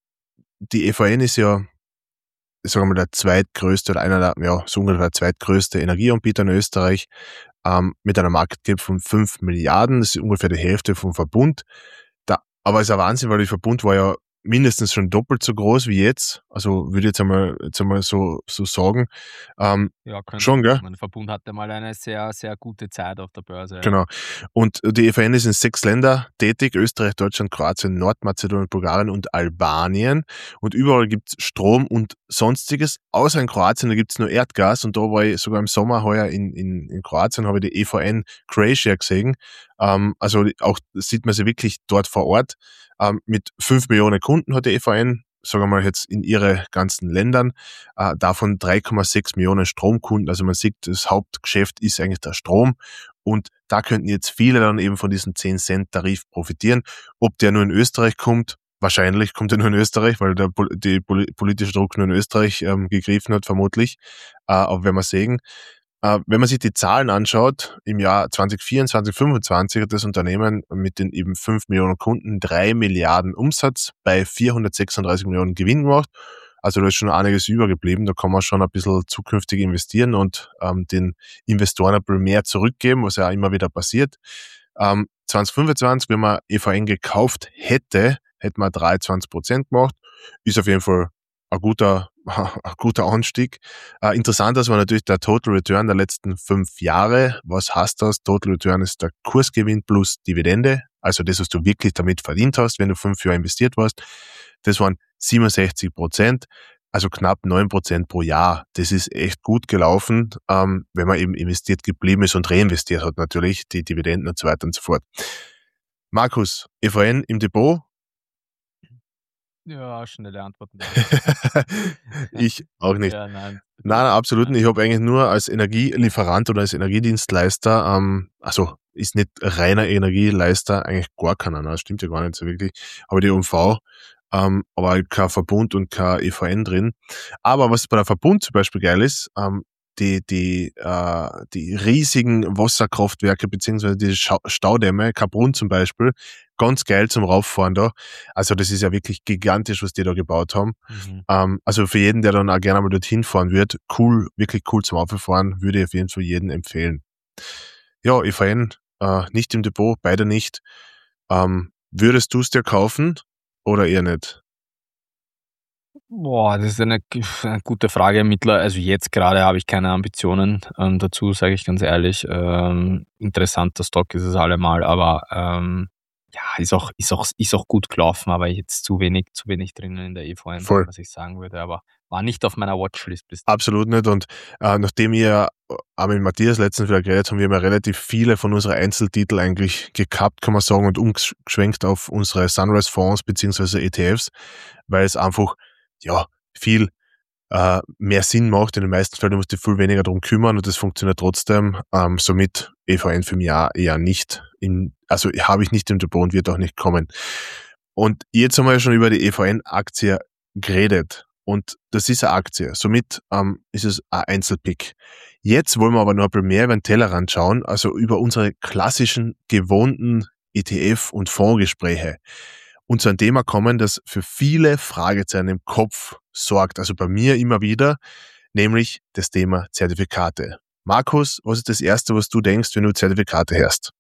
die E V N ist ja, sagen wir mal, der zweitgrößte oder einer der, ja, so ungefähr der zweitgrößte Energieanbieter in Österreich, ähm, mit einer Market Cap von fünf Milliarden, das ist ungefähr die Hälfte vom Verbund. Da, aber es ist ein Wahnsinn, weil der Verbund war ja mindestens schon doppelt so groß wie jetzt, also würde ich jetzt einmal, jetzt einmal so, so sagen. Ähm, Ja, könnte schon, gell? Mein Verbund hatte mal eine sehr, sehr gute Zeit auf der Börse. Ja. Genau. Und die E V N ist in sechs Länder tätig, Österreich, Deutschland, Kroatien, Nordmazedonien, Bulgarien und Albanien. Und überall gibt's Strom und Sonstiges. Außer in Kroatien, da gibt's nur Erdgas. Und da war ich sogar im Sommer heuer in, in, in Kroatien, habe ich die E V N Croatia gesehen. Ähm, also auch sieht man sie wirklich dort vor Ort. Ähm, mit fünf Millionen Kunden hat die E V N, sagen wir mal jetzt in ihre ganzen Ländern, äh, davon drei Komma sechs Millionen Stromkunden. Also man sieht, das Hauptgeschäft ist eigentlich der Strom und da könnten jetzt viele dann eben von diesem zehn Cent Tarif profitieren. Ob der nur in Österreich kommt, wahrscheinlich kommt er nur in Österreich, weil der die politische Druck nur in Österreich ähm, gegriffen hat, vermutlich. Äh, aber werden wir sehen. äh, wenn man sich die Zahlen anschaut, im Jahr zwanzig vierundzwanzig, fünfundzwanzig hat das Unternehmen mit den eben fünf Millionen Kunden drei Milliarden Umsatz bei vierhundertsechsunddreißig Millionen Gewinn gemacht. Also da ist schon einiges übergeblieben, da kann man schon ein bisschen zukünftig investieren und ähm, den Investoren ein bisschen mehr zurückgeben, was ja auch immer wieder passiert. Ähm, zwanzig fünfundzwanzig, wenn man E V N gekauft hätte, hätte man dreiundzwanzig Prozent gemacht. Ist auf jeden Fall ein guter, ein guter Anstieg. Äh, interessant ist war natürlich der Total Return der letzten fünf Jahre. Was heißt das? Total Return ist der Kursgewinn plus Dividende, also das, was du wirklich damit verdient hast, wenn du fünf Jahre investiert warst. Das waren siebenundsechzig Prozent, also knapp neun Prozent pro Jahr. Das ist echt gut gelaufen, ähm, wenn man eben investiert geblieben ist und reinvestiert hat natürlich, die Dividenden und so weiter und so fort. Markus, E V N im Depot? Ja, schnelle Antworten. Ich auch nicht. Ja, nein. Nein, nein, absolut nicht. Ich habe eigentlich nur als Energielieferant oder als Energiedienstleister, ähm, also ist nicht reiner Energieleister, eigentlich gar keiner, das stimmt ja gar nicht so wirklich, aber die O M V, ähm, aber kein Verbund und kein E V N drin. Aber was bei der Verbund zum Beispiel geil ist, ähm, die, die, äh, die riesigen Wasserkraftwerke beziehungsweise die Staudämme, Kaprun zum Beispiel, ganz geil zum Rauffahren da. Also das ist ja wirklich gigantisch, was die da gebaut haben. Mhm. Ähm, also für jeden, der dann auch gerne mal dorthin fahren wird, cool, wirklich cool zum Auffahren, würde ich auf jeden Fall jedem empfehlen. Ja, E V N, äh, nicht im Depot, beide nicht. Ähm, würdest du es dir kaufen oder eher nicht? Boah, das ist eine, eine gute Frage. Mittler, also jetzt gerade habe ich keine Ambitionen ähm, dazu, sage ich ganz ehrlich. Ähm, interessanter Stock ist es allemal, aber ähm, ja, ist auch, ist auch, ist auch gut gelaufen, aber jetzt zu wenig, zu wenig drinnen in der E V N, Voll. was ich sagen würde, aber war nicht auf meiner Watchlist bis Absolut nicht. Und äh, nachdem ihr auch mit Matthias letztens wieder geredet haben, wir haben ja relativ viele von unseren Einzeltitel eigentlich gekappt, kann man sagen, und umgeschwenkt auf unsere Sunrise-Fonds beziehungsweise E T Fs, weil es einfach ja viel äh, mehr Sinn macht. In den meisten Fällen musst du dich viel weniger darum kümmern und das funktioniert trotzdem. Ähm, somit E V N für mich auch eher nicht. In, also habe ich nicht im Depot und wird auch nicht kommen. Und jetzt haben wir ja schon über die E V N-Aktie geredet. Und das ist eine Aktie. Somit ähm, ist es ein Einzelpick. Jetzt wollen wir aber noch ein bisschen mehr über den Tellerrand schauen, also über unsere klassischen, gewohnten E T F- und Fondsgespräche. Und zu einem Thema kommen, das für viele Fragezeichen im Kopf sorgt, also bei mir immer wieder, nämlich das Thema Zertifikate. Markus, was ist das Erste, was du denkst, wenn du Zertifikate hörst?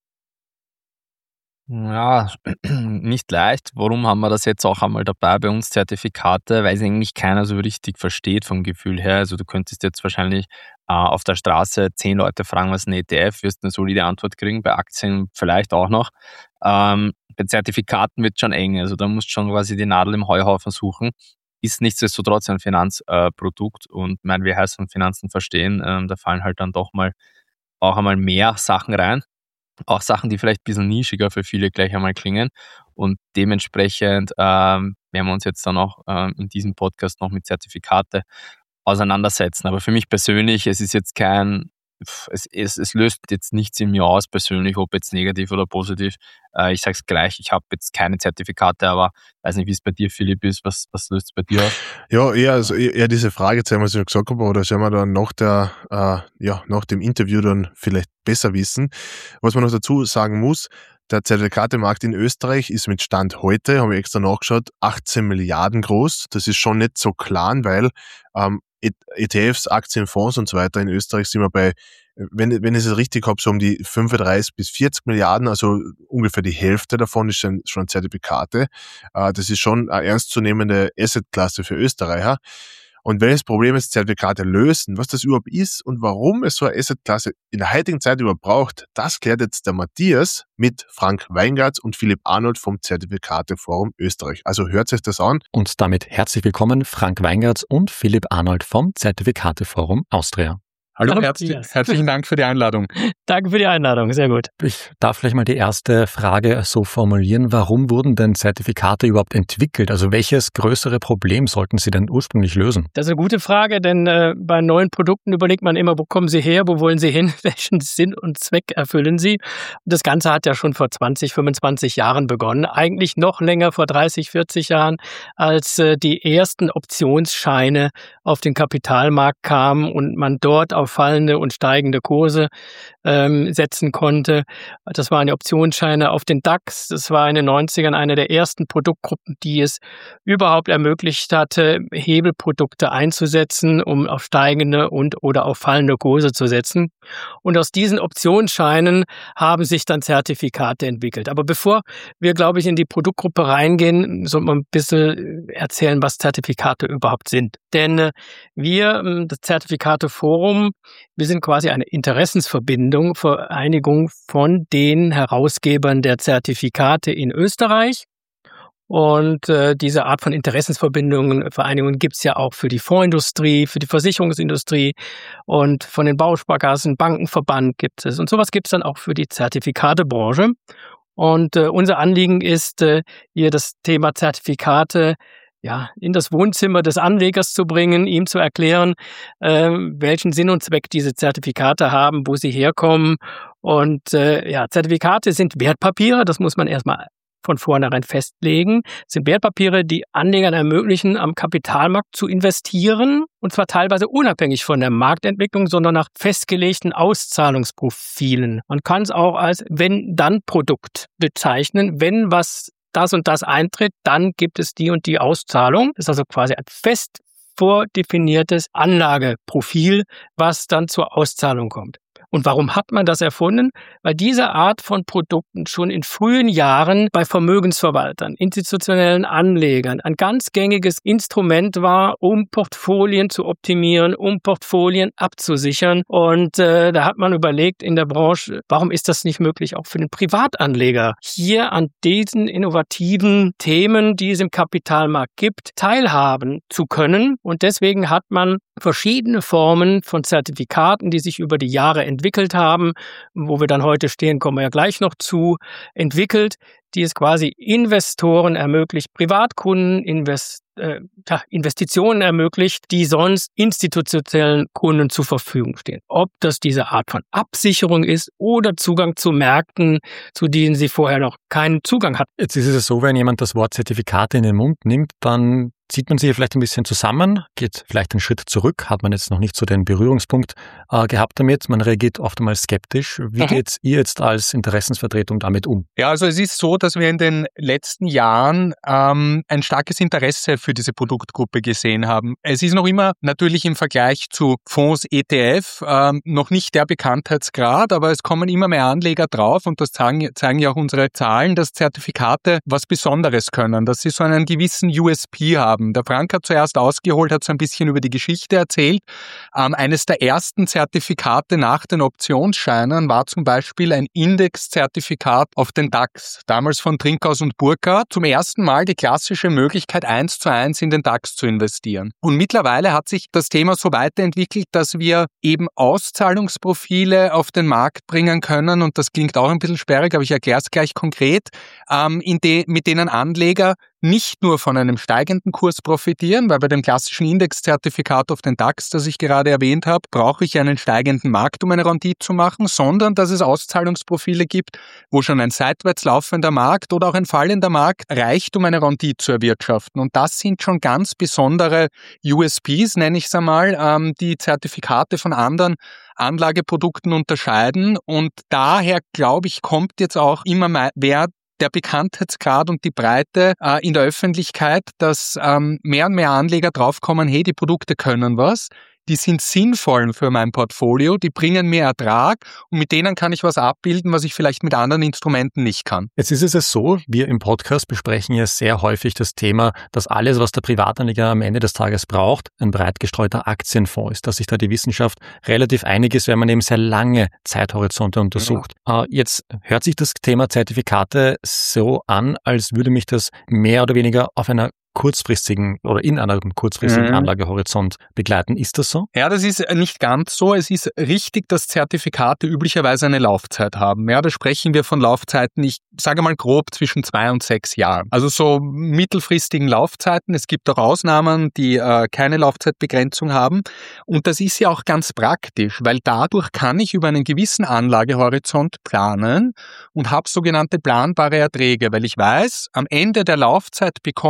Ja, nicht leicht. Warum haben wir das jetzt auch einmal dabei bei uns, Zertifikate? Weil es eigentlich keiner so richtig versteht vom Gefühl her. Also du könntest jetzt wahrscheinlich äh, auf der Straße zehn Leute fragen, was ein E T F, wirst eine solide Antwort kriegen, bei Aktien vielleicht auch noch. Ähm, bei Zertifikaten wird schon eng, also da musst du schon quasi die Nadel im Heuhaufen suchen. Ist nichtsdestotrotz ein Finanzprodukt äh, und mein, wir heißen Finanzen verstehen, ähm, da fallen halt dann doch mal auch einmal mehr Sachen rein. Auch Sachen, die vielleicht ein bisschen nischiger für viele gleich einmal klingen. Und dementsprechend ähm, werden wir uns jetzt dann auch ähm, in diesem Podcast noch mit Zertifikate auseinandersetzen. Aber für mich persönlich, es ist jetzt kein, es, es, es löst jetzt nichts in mir aus persönlich, ob jetzt negativ oder positiv. Äh, ich sage es gleich, ich habe jetzt keine Zertifikate, aber weiß nicht, wie es bei dir, Philipp, ist. Was, was löst es bei dir aus? Ja, eher, also eher diese Fragezeichen, was ich gesagt habe, oder sollen wir dann nach der, äh, ja, nach dem Interview dann vielleicht besser wissen. Was man noch dazu sagen muss, der Zertifikatemarkt in Österreich ist mit Stand heute, habe ich extra nachgeschaut, achtzehn Milliarden groß. Das ist schon nicht so klein, weil ähm, E T Fs, Aktien, Fonds und so weiter in Österreich sind wir bei, wenn, wenn ich es richtig habe, so um die fünfunddreißig bis vierzig Milliarden, also ungefähr die Hälfte davon ist schon, schon Zertifikate. Äh, das ist schon eine ernstzunehmende Assetklasse für Österreicher. Und welches Problem ist, Zertifikate lösen, was das überhaupt ist und warum es so eine Assetklasse in der heutigen Zeit überhaupt braucht, das klärt jetzt der Matthias mit Frank Weingartz und Philipp Arnold vom Zertifikateforum Österreich. Also hört sich das an. Und damit herzlich willkommen Frank Weingartz und Philipp Arnold vom Zertifikateforum Austria. Hallo, Hallo herzlich, herzlichen Dank für die Einladung. Danke für die Einladung, sehr gut. Ich darf vielleicht mal die erste Frage so formulieren. Warum wurden denn Zertifikate überhaupt entwickelt? Also welches größere Problem sollten sie denn ursprünglich lösen? Das ist eine gute Frage, denn äh, bei neuen Produkten überlegt man immer, wo kommen sie her, wo wollen sie hin, welchen Sinn und Zweck erfüllen sie. Und das Ganze hat ja schon vor zwanzig, fünfundzwanzig Jahren begonnen. Eigentlich noch länger, vor dreißig, vierzig Jahren, als äh, die ersten Optionsscheine auf den Kapitalmarkt kamen und man dort auf auf fallende und steigende Kurse ähm, setzen konnte. Das waren die Optionsscheine auf den DAX. Das war in den neunzigern eine der ersten Produktgruppen, die es überhaupt ermöglicht hatte, Hebelprodukte einzusetzen, um auf steigende und oder auf fallende Kurse zu setzen. Und aus diesen Optionsscheinen haben sich dann Zertifikate entwickelt. Aber bevor wir, glaube ich, in die Produktgruppe reingehen, soll man ein bisschen erzählen, was Zertifikate überhaupt sind. Denn wir, das Zertifikateforum, wir sind quasi eine Interessensverbindung, Vereinigung von den Herausgebern der Zertifikate in Österreich. Und äh, diese Art von Interessensverbindungen, Vereinigungen gibt's ja auch für die Fondsindustrie, für die Versicherungsindustrie und von den Bausparkassen, Bankenverband gibt es. Und sowas gibt's dann auch für die Zertifikatebranche. Und äh, unser Anliegen ist, äh, hier das Thema Zertifikate ja in das Wohnzimmer des Anlegers zu bringen, ihm zu erklären, äh, welchen Sinn und Zweck diese Zertifikate haben, wo sie herkommen. Und äh, ja, Zertifikate sind Wertpapiere, das muss man erstmal von vornherein festlegen, sind Wertpapiere, die Anlegern ermöglichen, am Kapitalmarkt zu investieren, und zwar teilweise unabhängig von der Marktentwicklung, sondern nach festgelegten Auszahlungsprofilen. Man kann es auch als Wenn-Dann-Produkt bezeichnen. Wenn was das und das eintritt, dann gibt es die und die Auszahlung. Das ist also quasi ein fest vordefiniertes Anlageprofil, was dann zur Auszahlung kommt. Und warum hat man das erfunden? Weil diese Art von Produkten schon in frühen Jahren bei Vermögensverwaltern, institutionellen Anlegern ein ganz gängiges Instrument war, um Portfolien zu optimieren, um Portfolien abzusichern. Und äh, da hat man überlegt in der Branche, warum ist das nicht möglich auch für den Privatanleger, hier an diesen innovativen Themen, die es im Kapitalmarkt gibt, teilhaben zu können. Und deswegen hat man verschiedene Formen von Zertifikaten, die sich über die Jahre entwickelt haben, wo wir dann heute stehen, kommen wir ja gleich noch zu, entwickelt, die es quasi Investoren ermöglicht, Privatkunden, Invest, äh, Investitionen ermöglicht, die sonst institutionellen Kunden zur Verfügung stehen. Ob das diese Art von Absicherung ist oder Zugang zu Märkten, zu denen sie vorher noch keinen Zugang hatten. Jetzt ist es so, wenn jemand das Wort Zertifikate in den Mund nimmt, dann zieht man sich hier vielleicht ein bisschen zusammen, geht vielleicht einen Schritt zurück, hat man jetzt noch nicht so den Berührungspunkt äh, gehabt damit, man reagiert oft einmal skeptisch. Wie mhm. geht ihr jetzt als Interessensvertretung damit um? Ja, also es ist so, dass wir in den letzten Jahren ähm, ein starkes Interesse für diese Produktgruppe gesehen haben. Es ist noch immer natürlich im Vergleich zu Fonds, E T F ähm, noch nicht der Bekanntheitsgrad, aber es kommen immer mehr Anleger drauf und das zeigen, zeigen ja auch unsere Zahlen, dass Zertifikate was Besonderes können, dass sie so einen gewissen U S P haben. Der Frank hat zuerst ausgeholt, hat so ein bisschen über die Geschichte erzählt. Ähm, eines der ersten Zertifikate nach den Optionsscheinen war zum Beispiel ein Indexzertifikat auf den DAX, damals von Trinkhaus und Burkhardt. Zum ersten Mal die klassische Möglichkeit, eins zu eins in den DAX zu investieren. Und mittlerweile hat sich das Thema so weiterentwickelt, dass wir eben Auszahlungsprofile auf den Markt bringen können, und das klingt auch ein bisschen sperrig, aber ich erkläre es gleich konkret, ähm, in de- mit denen Anleger nicht nur von einem steigenden Kurs profitieren, weil bei dem klassischen Indexzertifikat auf den DAX, das ich gerade erwähnt habe, brauche ich einen steigenden Markt, um eine Rendite zu machen, sondern dass es Auszahlungsprofile gibt, wo schon ein seitwärts laufender Markt oder auch ein fallender Markt reicht, um eine Rendite zu erwirtschaften. Und das sind schon ganz besondere U S Ps, nenne ich es einmal, ähm, die Zertifikate von anderen Anlageprodukten unterscheiden. Und daher, glaube ich, kommt jetzt auch immer mehr der Bekanntheitsgrad und die Breite äh, in der Öffentlichkeit, dass ähm, mehr und mehr Anleger draufkommen, hey, die Produkte können was, die sind sinnvoll für mein Portfolio, die bringen mir Ertrag und mit denen kann ich was abbilden, was ich vielleicht mit anderen Instrumenten nicht kann. Jetzt ist es so, wir im Podcast besprechen ja sehr häufig das Thema, dass alles, was der Privatanleger am Ende des Tages braucht, ein breit gestreuter Aktienfonds ist, dass sich da die Wissenschaft relativ einig ist, wenn man eben sehr lange Zeithorizonte untersucht. Ja. Jetzt hört sich das Thema Zertifikate so an, als würde mich das mehr oder weniger auf einer kurzfristigen oder in einem kurzfristigen mhm. Anlagehorizont begleiten. Ist das so? Ja, das ist nicht ganz so. Es ist richtig, dass Zertifikate üblicherweise eine Laufzeit haben. Ja, da sprechen wir von Laufzeiten, ich sage mal grob zwischen zwei und sechs Jahren. Also so mittelfristigen Laufzeiten. Es gibt auch Ausnahmen, die äh, keine Laufzeitbegrenzung haben. Und das ist ja auch ganz praktisch, weil dadurch kann ich über einen gewissen Anlagehorizont planen und habe sogenannte planbare Erträge, weil ich weiß, am Ende der Laufzeit bekomme ich in diesem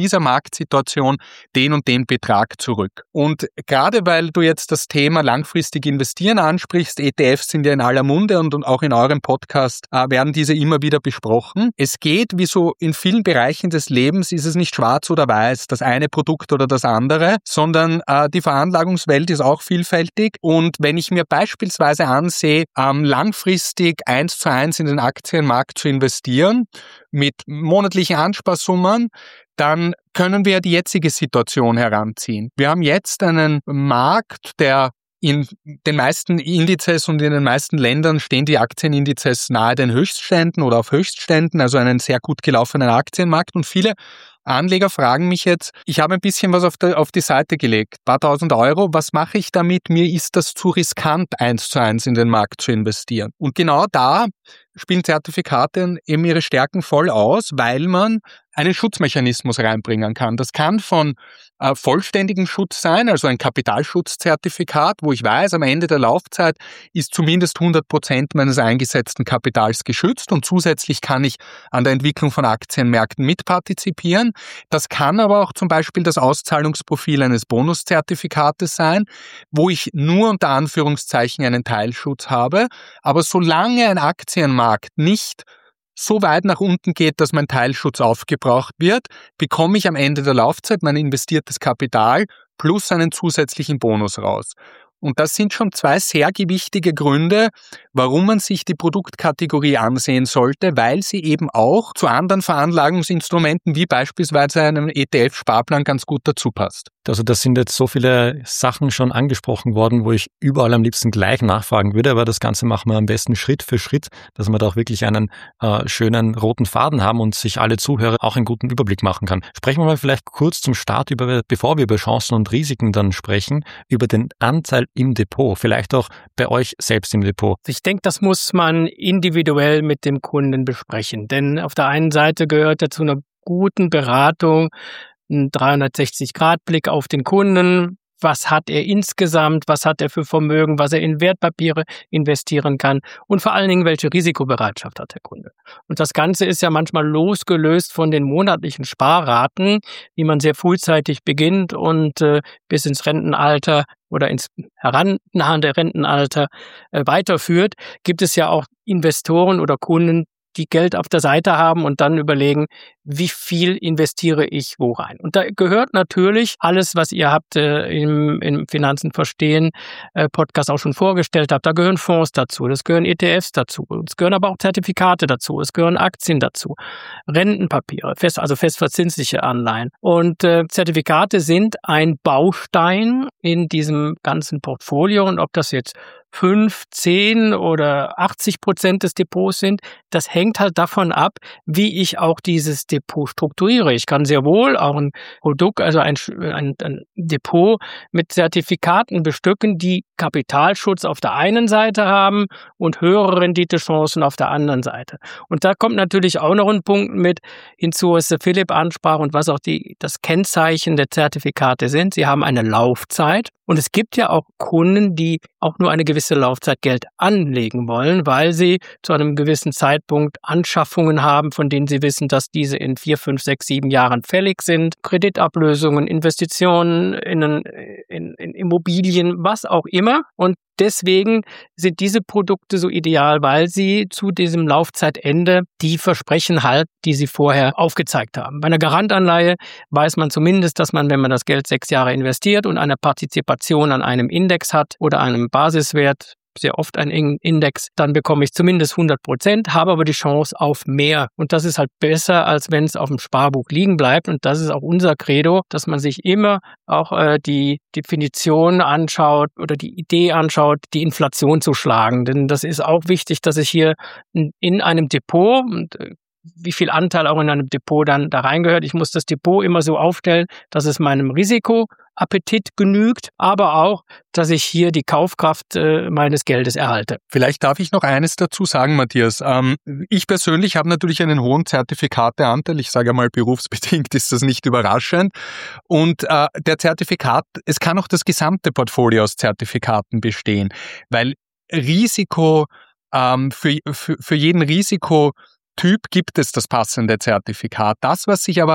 dieser Marktsituation den und den Betrag zurück. Und gerade weil du jetzt das Thema langfristig investieren ansprichst, E T Fs sind ja in aller Munde und, und auch in eurem Podcast äh, werden diese immer wieder besprochen. Es geht, wie so in vielen Bereichen des Lebens, ist es nicht schwarz oder weiß, das eine Produkt oder das andere, sondern äh, die Veranlagungswelt ist auch vielfältig. Und wenn ich mir beispielsweise ansehe, ähm, langfristig eins zu eins in den Aktienmarkt zu investieren, mit monatlichen Ansparsummen, dann können wir die jetzige Situation heranziehen. Wir haben jetzt einen Markt, der in den meisten Indizes und in den meisten Ländern stehen die Aktienindizes nahe den Höchstständen oder auf Höchstständen, also einen sehr gut gelaufenen Aktienmarkt. Und viele Anleger fragen mich jetzt, ich habe ein bisschen was auf, der, auf die Seite gelegt, ein paar tausend Euro, was mache ich damit? Mir ist das zu riskant, eins zu eins in den Markt zu investieren. Und genau da spielen Zertifikate eben ihre Stärken voll aus, weil man einen Schutzmechanismus reinbringen kann. Das kann von äh, vollständigem Schutz sein, also ein Kapitalschutzzertifikat, wo ich weiß, am Ende der Laufzeit ist zumindest hundert Prozent meines eingesetzten Kapitals geschützt und zusätzlich kann ich an der Entwicklung von Aktienmärkten mitpartizipieren. Das kann aber auch zum Beispiel das Auszahlungsprofil eines Bonuszertifikates sein, wo ich nur unter Anführungszeichen einen Teilschutz habe, aber solange ein Aktienmarkt nicht so weit nach unten geht, dass mein Teilschutz aufgebraucht wird, bekomme ich am Ende der Laufzeit mein investiertes Kapital plus einen zusätzlichen Bonus raus. Und das sind schon zwei sehr gewichtige Gründe, warum man sich die Produktkategorie ansehen sollte, weil sie eben auch zu anderen Veranlagungsinstrumenten wie beispielsweise einem E T F-Sparplan ganz gut dazu passt. Also das sind jetzt so viele Sachen schon angesprochen worden, wo ich überall am liebsten gleich nachfragen würde, aber das Ganze machen wir am besten Schritt für Schritt, dass wir da auch wirklich einen äh, schönen roten Faden haben und sich alle Zuhörer auch einen guten Überblick machen kann. Sprechen wir mal vielleicht kurz zum Start, über, bevor wir über Chancen und Risiken dann sprechen, über den Anteil im Depot, vielleicht auch bei euch selbst im Depot. Ich denke, das muss man individuell mit dem Kunden besprechen, denn auf der einen Seite gehört ja zu einer guten Beratung ein dreihundertsechzig Grad Blick auf den Kunden. Was hat er insgesamt? Was hat er für Vermögen, was er in Wertpapiere investieren kann? Und vor allen Dingen, welche Risikobereitschaft hat der Kunde? Und das Ganze ist ja manchmal losgelöst von den monatlichen Sparraten, die man sehr frühzeitig beginnt und äh, bis ins Rentenalter oder ins herannahende Rentenalter äh, weiterführt. Gibt es ja auch Investoren oder Kunden, die Geld auf der Seite haben und dann überlegen, wie viel investiere ich wo rein. Und da gehört natürlich alles, was ihr habt äh, im, im Finanzen verstehen äh, Podcast auch schon vorgestellt habt. Da gehören Fonds dazu, das gehören E T Fs dazu, es gehören aber auch Zertifikate dazu, es gehören Aktien dazu, Rentenpapiere, fest, also festverzinsliche Anleihen. Und äh, Zertifikate sind ein Baustein in diesem ganzen Portfolio und ob das jetzt fünf, zehn oder achtzig Prozent des Depots sind, das hängt halt davon ab, wie ich auch dieses Depot strukturiere. Ich kann sehr wohl auch ein Produkt, also ein, ein, ein Depot mit Zertifikaten bestücken, die Kapitalschutz auf der einen Seite haben und höhere Renditechancen auf der anderen Seite. Und da kommt natürlich auch noch ein Punkt mit hinzu, was der Philipp ansprach und was auch die, das Kennzeichen der Zertifikate sind. Sie haben eine Laufzeit. Und es gibt ja auch Kunden, die auch nur eine gewisse Laufzeit Geld anlegen wollen, weil sie zu einem gewissen Zeitpunkt Anschaffungen haben, von denen sie wissen, dass diese in vier, fünf, sechs, sieben Jahren fällig sind. Kreditablösungen, Investitionen in, in, in Immobilien, was auch immer. Und deswegen sind diese Produkte so ideal, weil sie zu diesem Laufzeitende die Versprechen halten, die sie vorher aufgezeigt haben. Bei einer Garantanleihe weiß man zumindest, dass man, wenn man das Geld sechs Jahre investiert und eine Partizipation an einem Index hat oder einem Basiswert, sehr oft ein Index, dann bekomme ich zumindest hundert Prozent, habe aber die Chance auf mehr. Und das ist halt besser, als wenn es auf dem Sparbuch liegen bleibt. Und das ist auch unser Credo, dass man sich immer auch äh, die Definition anschaut oder die Idee anschaut, die Inflation zu schlagen. Denn das ist auch wichtig, dass ich hier in einem Depot, und äh, wie viel Anteil auch in einem Depot dann da reingehört. Ich muss das Depot immer so aufstellen, dass es meinem Risikoappetit genügt, aber auch, dass ich hier die Kaufkraft äh, meines Geldes erhalte. Vielleicht darf ich noch eines dazu sagen, Matthias. Ähm, ich persönlich habe natürlich einen hohen Zertifikateanteil. Ich sage mal, berufsbedingt ist das nicht überraschend. Und äh, der Zertifikat, es kann auch das gesamte Portfolio aus Zertifikaten bestehen, weil Risiko, ähm, für, für, für jeden Risiko Typ gibt es das passende Zertifikat. Das, was sich aber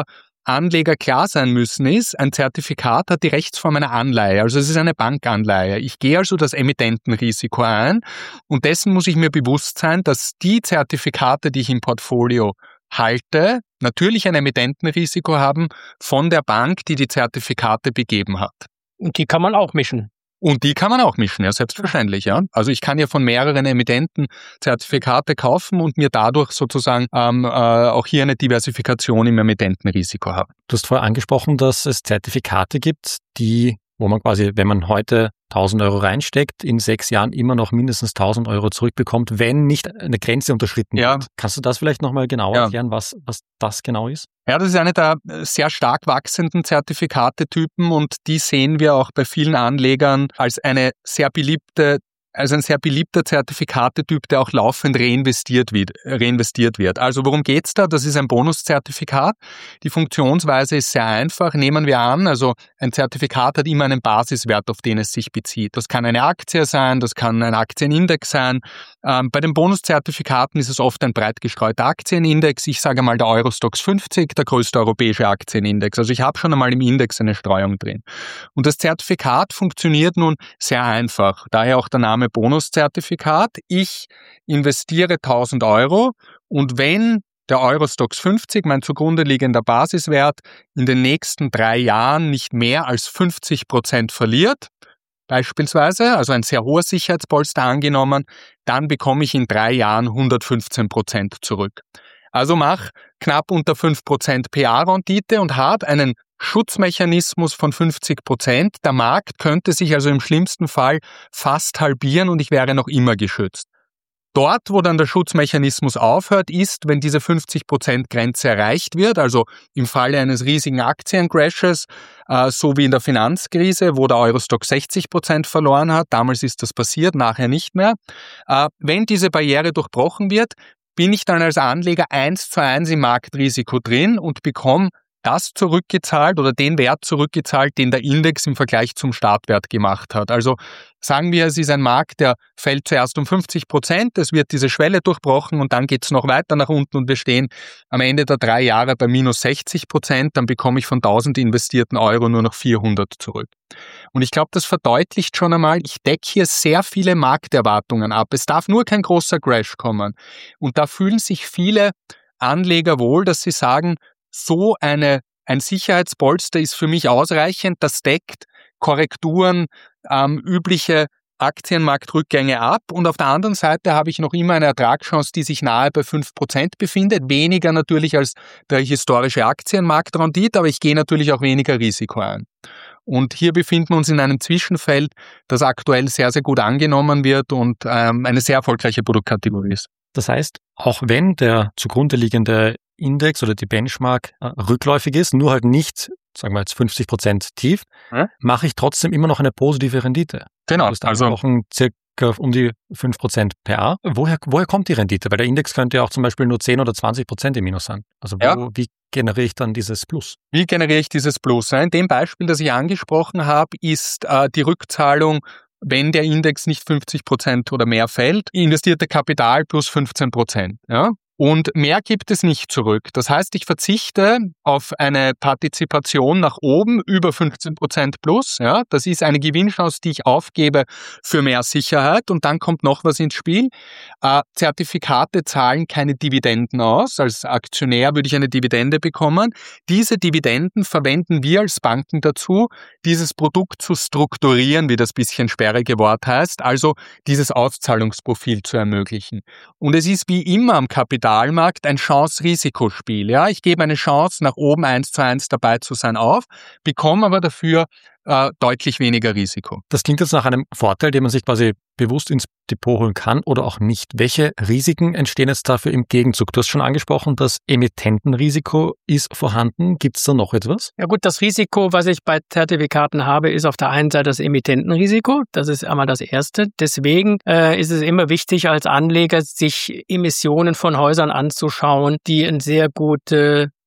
Anleger klar sein müssen, ist, ein Zertifikat hat die Rechtsform einer Anleihe, also es ist eine Bankanleihe. Ich gehe also das Emittentenrisiko ein und dessen muss ich mir bewusst sein, dass die Zertifikate, die ich im Portfolio halte, natürlich ein Emittentenrisiko haben von der Bank, die die Zertifikate begeben hat. Und die kann man auch mischen. Und die kann man auch mischen, ja, selbstverständlich, ja. Also ich kann ja von mehreren Emittenten Zertifikate kaufen und mir dadurch sozusagen ähm, äh, auch hier eine Diversifikation im Emittentenrisiko haben. Du hast vorher angesprochen, dass es Zertifikate gibt, die, wo man quasi, wenn man heute tausend Euro reinsteckt, in sechs Jahren immer noch mindestens tausend Euro zurückbekommt, wenn nicht eine Grenze unterschritten ja. wird. Kannst du das vielleicht nochmal genauer ja. erklären, was, was das genau ist? Ja, das ist eine der sehr stark wachsenden Zertifikatetypen und die sehen wir auch bei vielen Anlegern als eine sehr beliebte Also ein sehr beliebter Zertifikatetyp, der auch laufend reinvestiert wird. Reinvestiert wird. Also worum geht's da? Das ist ein Bonuszertifikat. Die Funktionsweise ist sehr einfach. Nehmen wir an, also ein Zertifikat hat immer einen Basiswert, auf den es sich bezieht. Das kann eine Aktie sein, das kann ein Aktienindex sein. Ähm, bei den Bonuszertifikaten ist es oft ein breit gestreuter Aktienindex. Ich sage mal der Eurostoxx fünfzig, der größte europäische Aktienindex. Also ich habe schon einmal im Index eine Streuung drin. Und das Zertifikat funktioniert nun sehr einfach. Daher auch der Name Bonuszertifikat. Ich investiere tausend Euro und wenn der Eurostoxx fünfzig, mein zugrunde liegender Basiswert, in den nächsten drei Jahren nicht mehr als fünfzig Prozent verliert, beispielsweise, also ein sehr hoher Sicherheitspolster angenommen, dann bekomme ich in drei Jahren hundertfünfzehn Prozent zurück. Also mach knapp unter fünf Prozent P A-Rendite und habe einen Schutzmechanismus von fünfzig Prozent. Der Markt könnte sich also im schlimmsten Fall fast halbieren und ich wäre noch immer geschützt. Dort, wo dann der Schutzmechanismus aufhört, ist, wenn diese fünfzig Prozent Grenze erreicht wird, also im Falle eines riesigen Aktiencrashes, äh, so wie in der Finanzkrise, wo der Eurostoxx sechzig Prozent verloren hat, damals ist das passiert, nachher nicht mehr. Äh, wenn diese Barriere durchbrochen wird, bin ich dann als Anleger eins zu eins im Marktrisiko drin und bekomme das zurückgezahlt oder den Wert zurückgezahlt, den der Index im Vergleich zum Startwert gemacht hat. Also sagen wir, es ist ein Markt, der fällt zuerst um fünfzig Prozent, es wird diese Schwelle durchbrochen und dann geht es noch weiter nach unten und wir stehen am Ende der drei Jahre bei minus sechzig Prozent, dann bekomme ich von tausend investierten Euro nur noch vierhundert zurück. Und ich glaube, das verdeutlicht schon einmal, ich decke hier sehr viele Markterwartungen ab. Es darf nur kein großer Crash kommen. Und da fühlen sich viele Anleger wohl, dass sie sagen, so eine, ein Sicherheitspolster ist für mich ausreichend, das deckt Korrekturen, ähm, übliche Aktienmarktrückgänge ab und auf der anderen Seite habe ich noch immer eine Ertragschance, die sich nahe bei fünf Prozent befindet, weniger natürlich als der historische Aktienmarktrendite, aber ich gehe natürlich auch weniger Risiko ein. Und hier befinden wir uns in einem Zwischenfeld, das aktuell sehr, sehr gut angenommen wird und ähm, eine sehr erfolgreiche Produktkategorie ist. Das heißt, auch wenn der zugrunde liegende Index oder die Benchmark äh, rückläufig ist, nur halt nicht, sagen wir jetzt fünfzig Prozent tief, hm? mache ich trotzdem immer noch eine positive Rendite. Genau. Du hast also circa um die fünf Prozent P A. Woher, woher kommt die Rendite? Weil der Index könnte ja auch zum Beispiel nur zehn oder zwanzig Prozent im Minus sein. Also wo, ja. wie generiere ich dann dieses Plus? Wie generiere ich dieses Plus? In dem Beispiel, das ich angesprochen habe, ist äh, die Rückzahlung, wenn der Index nicht fünfzig Prozent oder mehr fällt, investierte Kapital plus fünfzehn Prozent. Ja? Und mehr gibt es nicht zurück. Das heißt, ich verzichte auf eine Partizipation nach oben über fünfzehn Prozent plus. Ja, das ist eine Gewinnchance, die ich aufgebe für mehr Sicherheit. Und dann kommt noch was ins Spiel. Äh, Zertifikate zahlen keine Dividenden aus. Als Aktionär würde ich eine Dividende bekommen. Diese Dividenden verwenden wir als Banken dazu, dieses Produkt zu strukturieren, wie das bisschen sperrige Wort heißt, also dieses Auszahlungsprofil zu ermöglichen. Und es ist wie immer am Kapital Kapitalmarkt ein Chance-Risikospiel. Ja, ich gebe eine Chance, nach oben eins zu eins dabei zu sein auf, bekomme aber dafür äh, deutlich weniger Risiko. Das klingt jetzt nach einem Vorteil, den man sich quasi bewusst ins Depot holen kann oder auch nicht. Welche Risiken entstehen jetzt dafür im Gegenzug? Du hast schon angesprochen, das Emittentenrisiko ist vorhanden. Gibt es da noch etwas? Ja gut, das Risiko, was ich bei Zertifikaten habe, ist auf der einen Seite das Emittentenrisiko. Das ist einmal das Erste. Deswegen äh, ist es immer wichtig, als Anleger sich Emissionen von Häusern anzuschauen, die eine sehr gute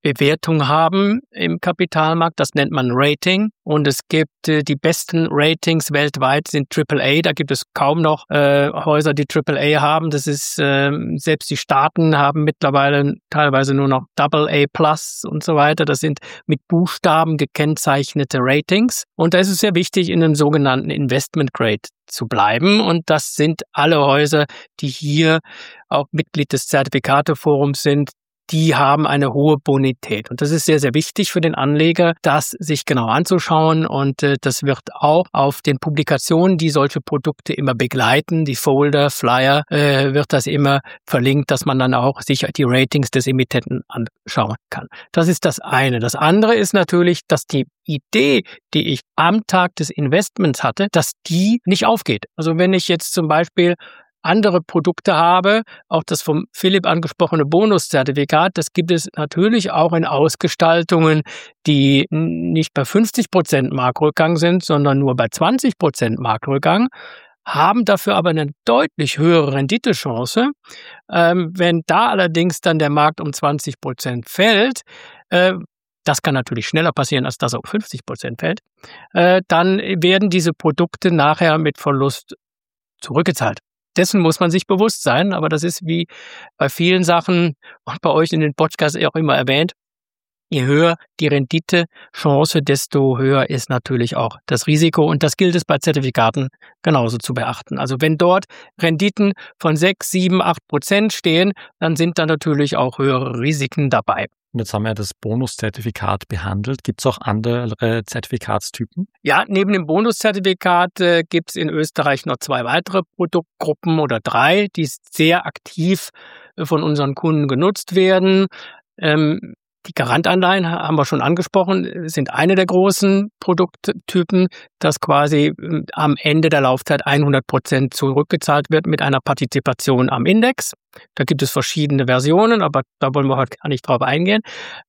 Bewertung haben im Kapitalmarkt. Das nennt man Rating. Und es gibt äh, die besten Ratings weltweit sind Triple A. Da gibt es kaum noch äh, Häuser, die Triple A haben. Das ist äh, selbst die Staaten haben mittlerweile teilweise nur noch Double A Plus und so weiter. Das sind mit Buchstaben gekennzeichnete Ratings. Und da ist es sehr wichtig, in einem sogenannten Investment Grade zu bleiben. Und das sind alle Häuser, die hier auch Mitglied des Zertifikateforums sind. Die haben eine hohe Bonität. Und das ist sehr, sehr wichtig für den Anleger, das sich genau anzuschauen. Und äh, das wird auch auf den Publikationen, die solche Produkte immer begleiten, die Folder, Flyer, äh, wird das immer verlinkt, dass man dann auch sich die Ratings des Emittenten anschauen kann. Das ist das eine. Das andere ist natürlich, dass die Idee, die ich am Tag des Investments hatte, dass die nicht aufgeht. Also wenn ich jetzt zum Beispiel andere Produkte habe, auch das vom Philipp angesprochene Bonuszertifikat, das gibt es natürlich auch in Ausgestaltungen, die nicht bei fünfzig Prozent Marktrückgang sind, sondern nur bei zwanzig Prozent Marktrückgang, haben dafür aber eine deutlich höhere Renditechance. Ähm, wenn da allerdings dann der Markt um zwanzig Prozent fällt, äh, das kann natürlich schneller passieren, als dass er um fünfzig Prozent fällt, äh, dann werden diese Produkte nachher mit Verlust zurückgezahlt. Dessen muss man sich bewusst sein, aber das ist wie bei vielen Sachen und bei euch in den Podcasts auch immer erwähnt, je höher die Renditechance, desto höher ist natürlich auch das Risiko und das gilt es bei Zertifikaten genauso zu beachten. Also wenn dort Renditen von sechs, sieben, acht Prozent stehen, dann sind da natürlich auch höhere Risiken dabei. Und jetzt haben wir das Bonuszertifikat behandelt. Gibt es auch andere Zertifikatstypen? Ja, neben dem Bonuszertifikat äh, gibt es in Österreich noch zwei weitere Produktgruppen oder drei, die sehr aktiv äh, von unseren Kunden genutzt werden. Ähm, Die Garantanleihen haben wir schon angesprochen, sind eine der großen Produkttypen, das quasi am Ende der Laufzeit hundert Prozent zurückgezahlt wird mit einer Partizipation am Index. Da gibt es verschiedene Versionen, aber da wollen wir heute gar nicht drauf eingehen.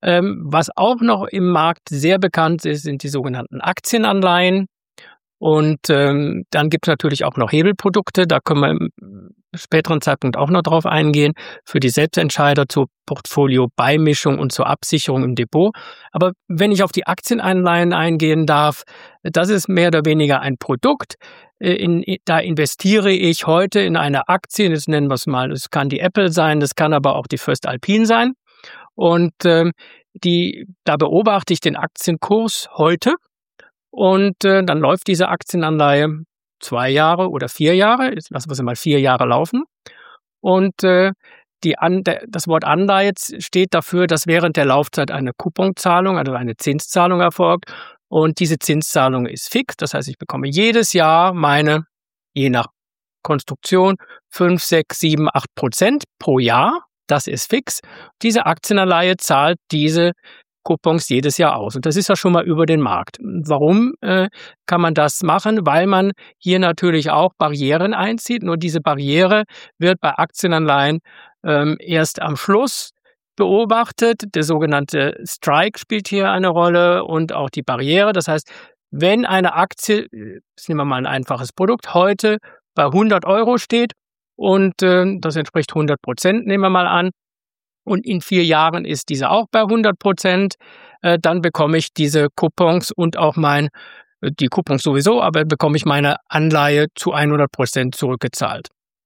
Was auch noch im Markt sehr bekannt ist, sind die sogenannten Aktienanleihen. Und ähm, dann gibt es natürlich auch noch Hebelprodukte, da können wir im späteren Zeitpunkt auch noch drauf eingehen, für die Selbstentscheider zur Portfolio-Beimischung und zur Absicherung im Depot. Aber wenn ich auf die Aktienanleihen eingehen darf, das ist mehr oder weniger ein Produkt. In, da investiere ich heute in eine Aktie, das nennen wir es mal, das kann die Apple sein, das kann aber auch die First Alpine sein. Und ähm, die, da beobachte ich den Aktienkurs heute. Und äh, dann läuft diese Aktienanleihe zwei Jahre oder vier Jahre, jetzt lassen wir sie mal vier Jahre laufen. Und äh, die An- das Wort Anleihe steht dafür, dass während der Laufzeit eine Couponzahlung, also eine Zinszahlung erfolgt. Und diese Zinszahlung ist fix, das heißt, ich bekomme jedes Jahr meine, je nach Konstruktion, fünf, sechs, sieben, acht Prozent pro Jahr. Das ist fix. Diese Aktienanleihe zahlt diese Coupons jedes Jahr aus. Und das ist ja schon mal über den Markt. Warum äh, kann man das machen? Weil man hier natürlich auch Barrieren einzieht. Nur diese Barriere wird bei Aktienanleihen ähm, erst am Schluss beobachtet. Der sogenannte Strike spielt hier eine Rolle und auch die Barriere. Das heißt, wenn eine Aktie, jetzt nehmen wir mal ein einfaches Produkt, heute bei hundert Euro steht und äh, das entspricht hundert Prozent, nehmen wir mal an, und in vier Jahren ist diese auch bei hundert Prozent, äh, dann bekomme ich diese Coupons und auch mein, die Coupons sowieso, aber bekomme ich meine Anleihe zu hundert Prozent zurückgezahlt.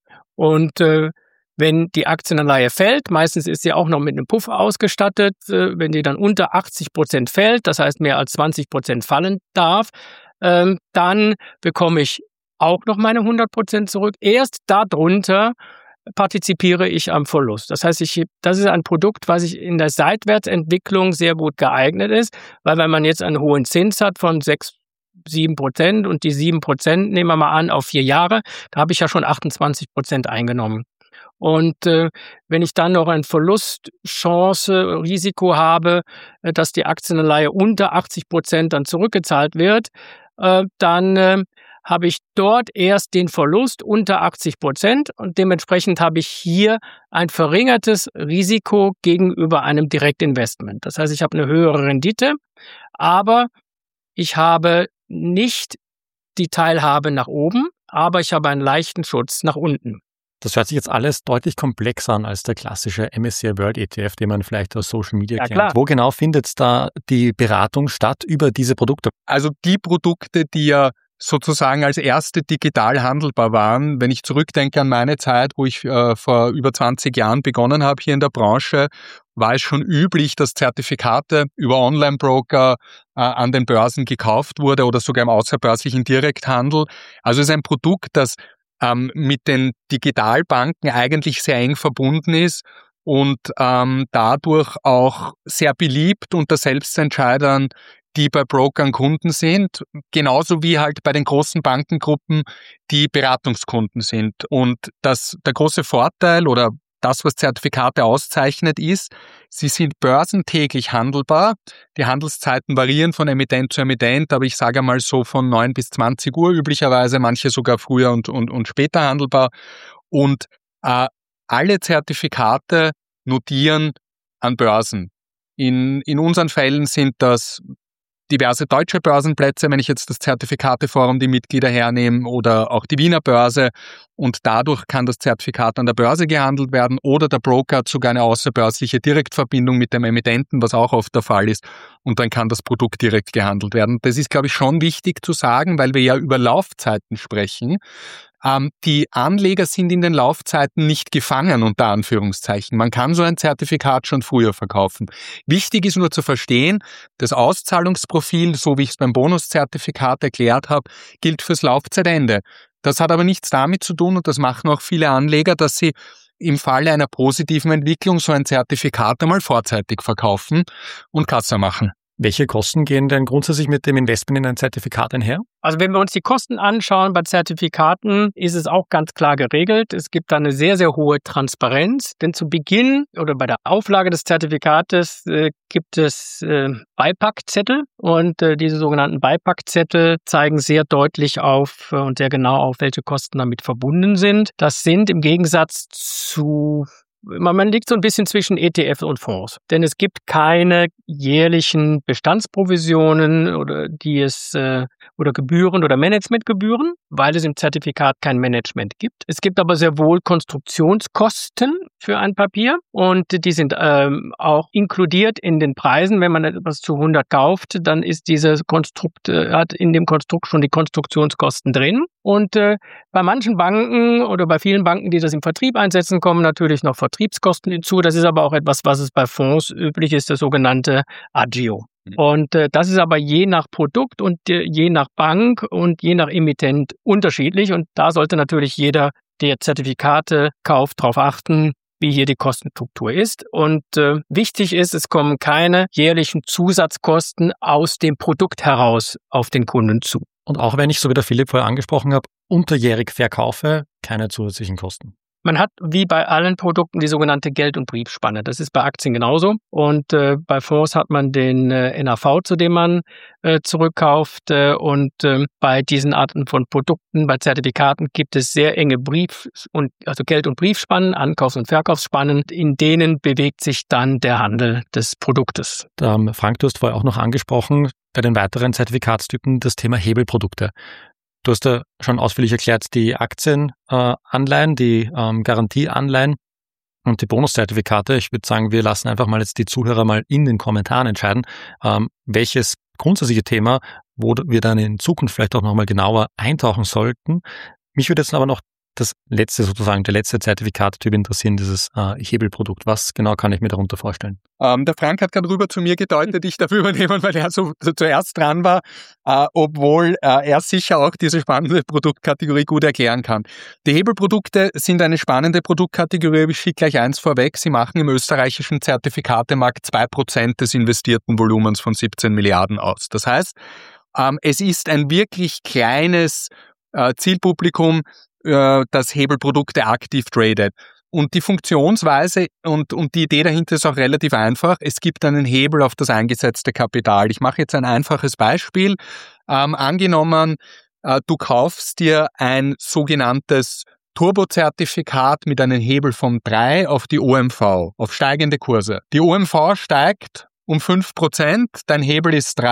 Und äh, wenn die Aktienanleihe fällt, meistens ist sie auch noch mit einem Puffer ausgestattet, äh, wenn die dann unter achtzig Prozent fällt, das heißt mehr als zwanzig Prozent fallen darf, äh, dann bekomme ich auch noch meine hundert Prozent zurück. Erst darunter partizipiere ich am Verlust. Das heißt, ich, das ist ein Produkt, was ich in der Seitwärtsentwicklung sehr gut geeignet ist, weil wenn man jetzt einen hohen Zins hat von sechs, sieben Prozent und die sieben Prozent nehmen wir mal an auf vier Jahre, da habe ich ja schon achtundzwanzig Prozent eingenommen. Und äh, wenn ich dann noch ein Verlustchance, Risiko habe, äh, dass die Aktienanleihe unter achtzig Prozent dann zurückgezahlt wird, äh, dann äh, habe ich dort erst den Verlust unter achtzig Prozent und dementsprechend habe ich hier ein verringertes Risiko gegenüber einem Direktinvestment. Das heißt, ich habe eine höhere Rendite, aber ich habe nicht die Teilhabe nach oben, aber ich habe einen leichten Schutz nach unten. Das hört sich jetzt alles deutlich komplexer an als der klassische M S C I World E T F, den man vielleicht aus Social Media Ja, kennt. klar. Wo genau findet da die Beratung statt über diese Produkte? Also die Produkte, die ja sozusagen als erste digital handelbar waren. Wenn ich zurückdenke an meine Zeit, wo ich äh, vor über zwanzig Jahren begonnen habe hier in der Branche, war es schon üblich, dass Zertifikate über Online-Broker äh, an den Börsen gekauft wurde oder sogar im außerbörslichen Direkthandel. Also es ist ein Produkt, das ähm, mit den Digitalbanken eigentlich sehr eng verbunden ist und ähm, dadurch auch sehr beliebt unter Selbstentscheidern, die bei Brokern Kunden sind, genauso wie halt bei den großen Bankengruppen die Beratungskunden sind. Und das, der große Vorteil oder das, was Zertifikate auszeichnet, ist, sie sind börsentäglich handelbar. Die Handelszeiten variieren von Emittent zu Emittent, aber ich sage mal so von neun bis zwanzig Uhr üblicherweise, manche sogar früher und, und, und später handelbar. Und äh, alle Zertifikate notieren an Börsen. In, in unseren Fällen sind das diverse deutsche Börsenplätze, wenn ich jetzt das Zertifikateforum die Mitglieder hernehme oder auch die Wiener Börse und dadurch kann das Zertifikat an der Börse gehandelt werden oder der Broker hat sogar eine außerbörsliche Direktverbindung mit dem Emittenten, was auch oft der Fall ist und dann kann das Produkt direkt gehandelt werden. Das ist, glaube ich, schon wichtig zu sagen, weil wir ja über Laufzeiten sprechen. Ähm, die Anleger sind in den Laufzeiten nicht gefangen, unter Anführungszeichen. Man kann so ein Zertifikat schon früher verkaufen. Wichtig ist nur zu verstehen, das Auszahlungsprofil, so wie ich es beim Bonuszertifikat erklärt habe, gilt fürs Laufzeitende. Das hat aber nichts damit zu tun, und das machen auch viele Anleger, dass sie im Falle einer positiven Entwicklung so ein Zertifikat einmal vorzeitig verkaufen und Kasse machen. Welche Kosten gehen denn grundsätzlich mit dem Investment in ein Zertifikat einher? Also wenn wir uns die Kosten anschauen bei Zertifikaten, ist es auch ganz klar geregelt. Es gibt da eine sehr, sehr hohe Transparenz, denn zu Beginn oder bei der Auflage des Zertifikates äh, gibt es äh, Beipackzettel und äh, diese sogenannten Beipackzettel zeigen sehr deutlich auf äh, und sehr genau auf, welche Kosten damit verbunden sind. Das sind im Gegensatz zu Man liegt so ein bisschen zwischen E T F und Fonds, denn es gibt keine jährlichen Bestandsprovisionen oder die es äh, oder Gebühren oder Managementgebühren, weil es im Zertifikat kein Management gibt. Es gibt aber sehr wohl Konstruktionskosten für ein Papier und die sind ähm, auch inkludiert in den Preisen. Wenn man etwas zu hundert kauft, dann ist dieses Konstrukt äh, hat in dem Konstrukt schon die Konstruktionskosten drin. Und äh, bei manchen Banken oder bei vielen Banken, die das im Vertrieb einsetzen, kommen natürlich noch Vertriebskosten hinzu. Das ist aber auch etwas, was es bei Fonds üblich ist, das sogenannte Agio. Mhm. Und äh, das ist aber je nach Produkt und äh, je nach Bank und je nach Emittent unterschiedlich. Und da sollte natürlich jeder, der Zertifikate kauft, darauf achten, wie hier die Kostenstruktur ist. Und äh, wichtig ist, es kommen keine jährlichen Zusatzkosten aus dem Produkt heraus auf den Kunden zu. Und auch wenn ich, so wie der Philipp vorher angesprochen habe, unterjährig verkaufe, keine zusätzlichen Kosten. Man hat wie bei allen Produkten die sogenannte Geld- und Briefspanne. Das ist bei Aktien genauso. Und äh, bei Fonds hat man den äh, N A V, zu dem man äh, zurückkauft. Äh, und äh, bei diesen Arten von Produkten, bei Zertifikaten gibt es sehr enge Brief- und also Geld- und Briefspannen, Ankaufs- und Verkaufsspannen. In denen bewegt sich dann der Handel des Produktes. Ähm, Frank, du hast vorher auch noch angesprochen, bei den weiteren Zertifikatstypen das Thema Hebelprodukte. Du hast ja schon ausführlich erklärt, die Aktienanleihen, äh, die ähm, Garantieanleihen und die Bonuszertifikate. Ich würde sagen, wir lassen einfach mal jetzt die Zuhörer mal in den Kommentaren entscheiden, ähm, welches grundsätzliche Thema, wo wir dann in Zukunft vielleicht auch nochmal genauer eintauchen sollten. Mich würde jetzt aber noch das letzte sozusagen, der letzte Zertifikattyp interessieren, dieses äh, Hebelprodukt. Was genau kann ich mir darunter vorstellen? Ähm, der Frank hat gerade rüber zu mir gedeutet, ich darf übernehmen, weil er so, so zuerst dran war, äh, obwohl äh, er sicher auch diese spannende Produktkategorie gut erklären kann. Die Hebelprodukte sind eine spannende Produktkategorie, aber ich schicke gleich eins vorweg. Sie machen im österreichischen Zertifikatemarkt zwei Prozent des investierten Volumens von siebzehn Milliarden aus. Das heißt, ähm, es ist ein wirklich kleines äh, Zielpublikum, das Hebelprodukte aktiv tradet. Und die Funktionsweise und, und die Idee dahinter ist auch relativ einfach. Es gibt einen Hebel auf das eingesetzte Kapital. Ich mache jetzt ein einfaches Beispiel. Ähm, angenommen, äh, du kaufst dir ein sogenanntes Turbozertifikat mit einem Hebel von drei auf die O M V, auf steigende Kurse. Die O M V steigt um fünf Prozent, dein Hebel ist drei,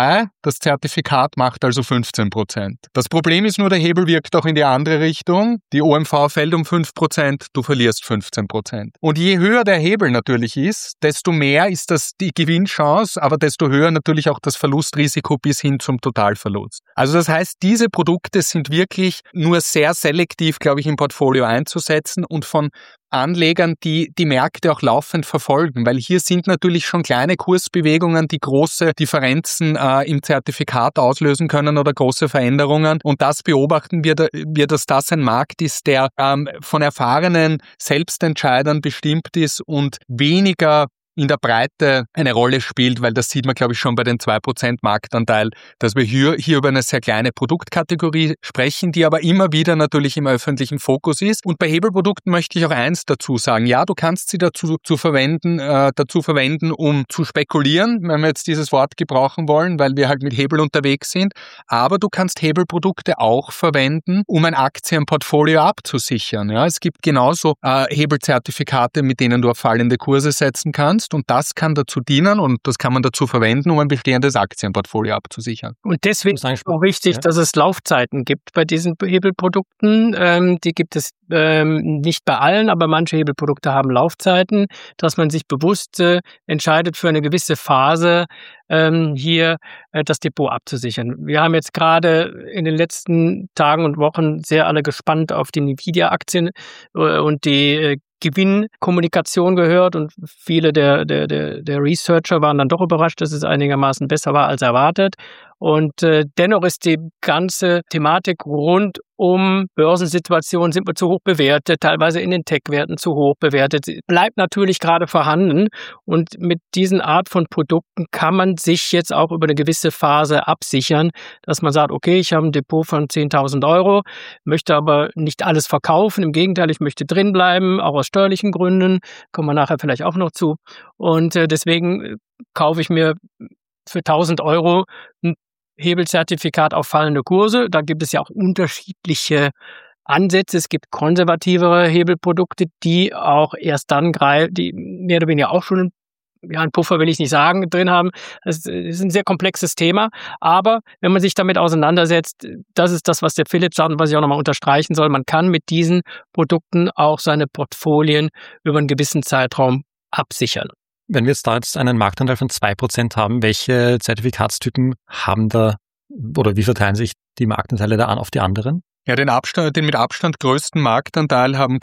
das Zertifikat macht also fünfzehn Prozent. Das Problem ist nur, der Hebel wirkt auch in die andere Richtung. Die O M V fällt um fünf Prozent, du verlierst fünfzehn Prozent. Und je höher der Hebel natürlich ist, desto mehr ist das die Gewinnchance, aber desto höher natürlich auch das Verlustrisiko bis hin zum Totalverlust. Also das heißt, diese Produkte sind wirklich nur sehr selektiv, glaube ich, im Portfolio einzusetzen und von Anlegern, die die Märkte auch laufend verfolgen, weil hier sind natürlich schon kleine Kursbewegungen, die große Differenzen äh, im Zertifikat auslösen können oder große Veränderungen. Und das beobachten wir, wir dass das ein Markt ist, der ähm, von erfahrenen Selbstentscheidern bestimmt ist und weniger in der Breite eine Rolle spielt, weil das sieht man, glaube ich, schon bei den zwei Prozent Marktanteil, dass wir hier, hier über eine sehr kleine Produktkategorie sprechen, die aber immer wieder natürlich im öffentlichen Fokus ist. Und bei Hebelprodukten möchte ich auch eins dazu sagen. Ja, du kannst sie dazu zu verwenden, äh, dazu verwenden, um zu spekulieren, wenn wir jetzt dieses Wort gebrauchen wollen, weil wir halt mit Hebel unterwegs sind. Aber du kannst Hebelprodukte auch verwenden, um ein Aktienportfolio abzusichern. Ja, es gibt genauso äh, Hebelzertifikate, mit denen du auf fallende Kurse setzen kannst. Und das kann dazu dienen und das kann man dazu verwenden, um ein bestehendes Aktienportfolio abzusichern. Und deswegen ist es auch wichtig, ja, dass es Laufzeiten gibt bei diesen Hebelprodukten. Ähm, die gibt es ähm, nicht bei allen, aber manche Hebelprodukte haben Laufzeiten, dass man sich bewusst äh, entscheidet, für eine gewisse Phase ähm, hier äh, das Depot abzusichern. Wir haben jetzt gerade in den letzten Tagen und Wochen sehr alle gespannt auf die Nvidia-Aktien äh, und die äh, Gewinnkommunikation gehört und viele der, der, der, der Researcher waren dann doch überrascht, dass es einigermaßen besser war als erwartet. Und äh, dennoch ist die ganze Thematik rund um Börsensituationen, sind wir zu hoch bewertet, teilweise in den Tech-Werten zu hoch bewertet, bleibt natürlich gerade vorhanden. Und mit diesen Art von Produkten kann man sich jetzt auch über eine gewisse Phase absichern, dass man sagt, okay, ich habe ein Depot von zehntausend Euro, möchte aber nicht alles verkaufen. Im Gegenteil, ich möchte drin bleiben, auch aus steuerlichen Gründen, kommen wir nachher vielleicht auch noch zu. Und äh, deswegen kaufe ich mir für tausend Euro ein Hebelzertifikat auf fallende Kurse. Da gibt es ja auch unterschiedliche Ansätze. Es gibt konservativere Hebelprodukte, die auch erst dann greifen, die mehr oder weniger auch schon ja, einen Puffer will ich nicht sagen, drin haben. Das ist ein sehr komplexes Thema. Aber wenn man sich damit auseinandersetzt, das ist das, was der Philipp sagt und was ich auch nochmal unterstreichen soll. Man kann mit diesen Produkten auch seine Portfolien über einen gewissen Zeitraum absichern. Wenn wir jetzt da jetzt einen Marktanteil von zwei Prozent haben, welche Zertifikatstypen haben da oder wie verteilen sich die Marktanteile da an auf die anderen? Ja, den Abstand, den mit Abstand größten Marktanteil haben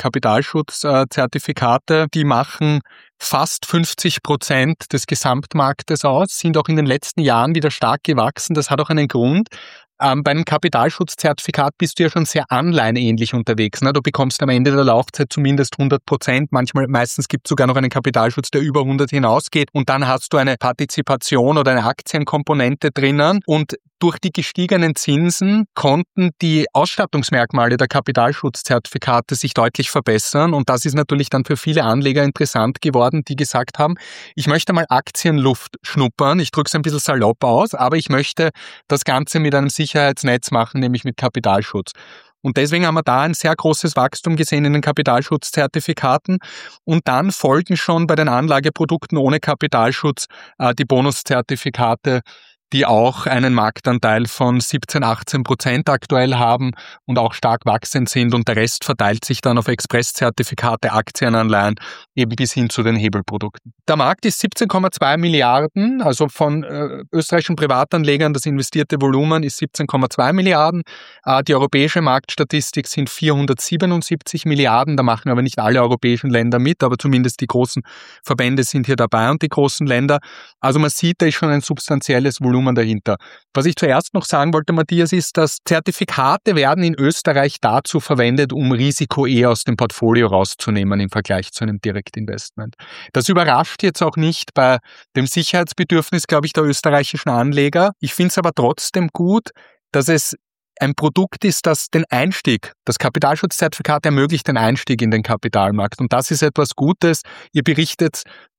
Kapitalschutzzertifikate. Die machen fast fünfzig Prozent des Gesamtmarktes aus, sind auch in den letzten Jahren wieder stark gewachsen. Das hat auch einen Grund. Ähm, bei einem Kapitalschutzzertifikat bist du ja schon sehr anleihenähnlich unterwegs. Ne? Du bekommst am Ende der Laufzeit zumindest hundert Prozent. Manchmal, meistens gibt es sogar noch einen Kapitalschutz, der über hundert hinausgeht. Und dann hast du eine Partizipation oder eine Aktienkomponente drinnen. Und durch die gestiegenen Zinsen konnten die Ausstattungsmerkmale der Kapitalschutzzertifikate sich deutlich verbessern. Und das ist natürlich dann für viele Anleger interessant geworden, die gesagt haben, ich möchte mal Aktienluft schnuppern. Ich drücke es ein bisschen salopp aus, aber ich möchte das Ganze mit einem Sicherheitsnetz machen, nämlich mit Kapitalschutz. Und deswegen haben wir da ein sehr großes Wachstum gesehen in den Kapitalschutzzertifikaten. Und dann folgen schon bei den Anlageprodukten ohne Kapitalschutz äh, die Bonuszertifikate, die auch einen Marktanteil von siebzehn, achtzehn Prozent aktuell haben und auch stark wachsend sind. Und der Rest verteilt sich dann auf Expresszertifikate, Aktienanleihen, eben bis hin zu den Hebelprodukten. Der Markt ist siebzehn Komma zwei Milliarden, also von äh, österreichischen Privatanlegern das investierte Volumen ist siebzehn Komma zwei Milliarden. Äh, die europäische Marktstatistik sind vierhundertsiebenundsiebzig Milliarden. Da machen aber nicht alle europäischen Länder mit, aber zumindest die großen Verbände sind hier dabei und die großen Länder. Also man sieht, da ist schon ein substanzielles Volumen dahinter. Was ich zuerst noch sagen wollte, Matthias, ist, dass Zertifikate werden in Österreich dazu verwendet, um Risiko eher aus dem Portfolio rauszunehmen im Vergleich zu einem Direktinvestment. Das überrascht jetzt auch nicht bei dem Sicherheitsbedürfnis, glaube ich, der österreichischen Anleger. Ich finde es aber trotzdem gut, dass es ein Produkt ist, das den Einstieg, das Kapitalschutzzertifikat ermöglicht den Einstieg in den Kapitalmarkt. Und das ist etwas Gutes. Ihr berichtet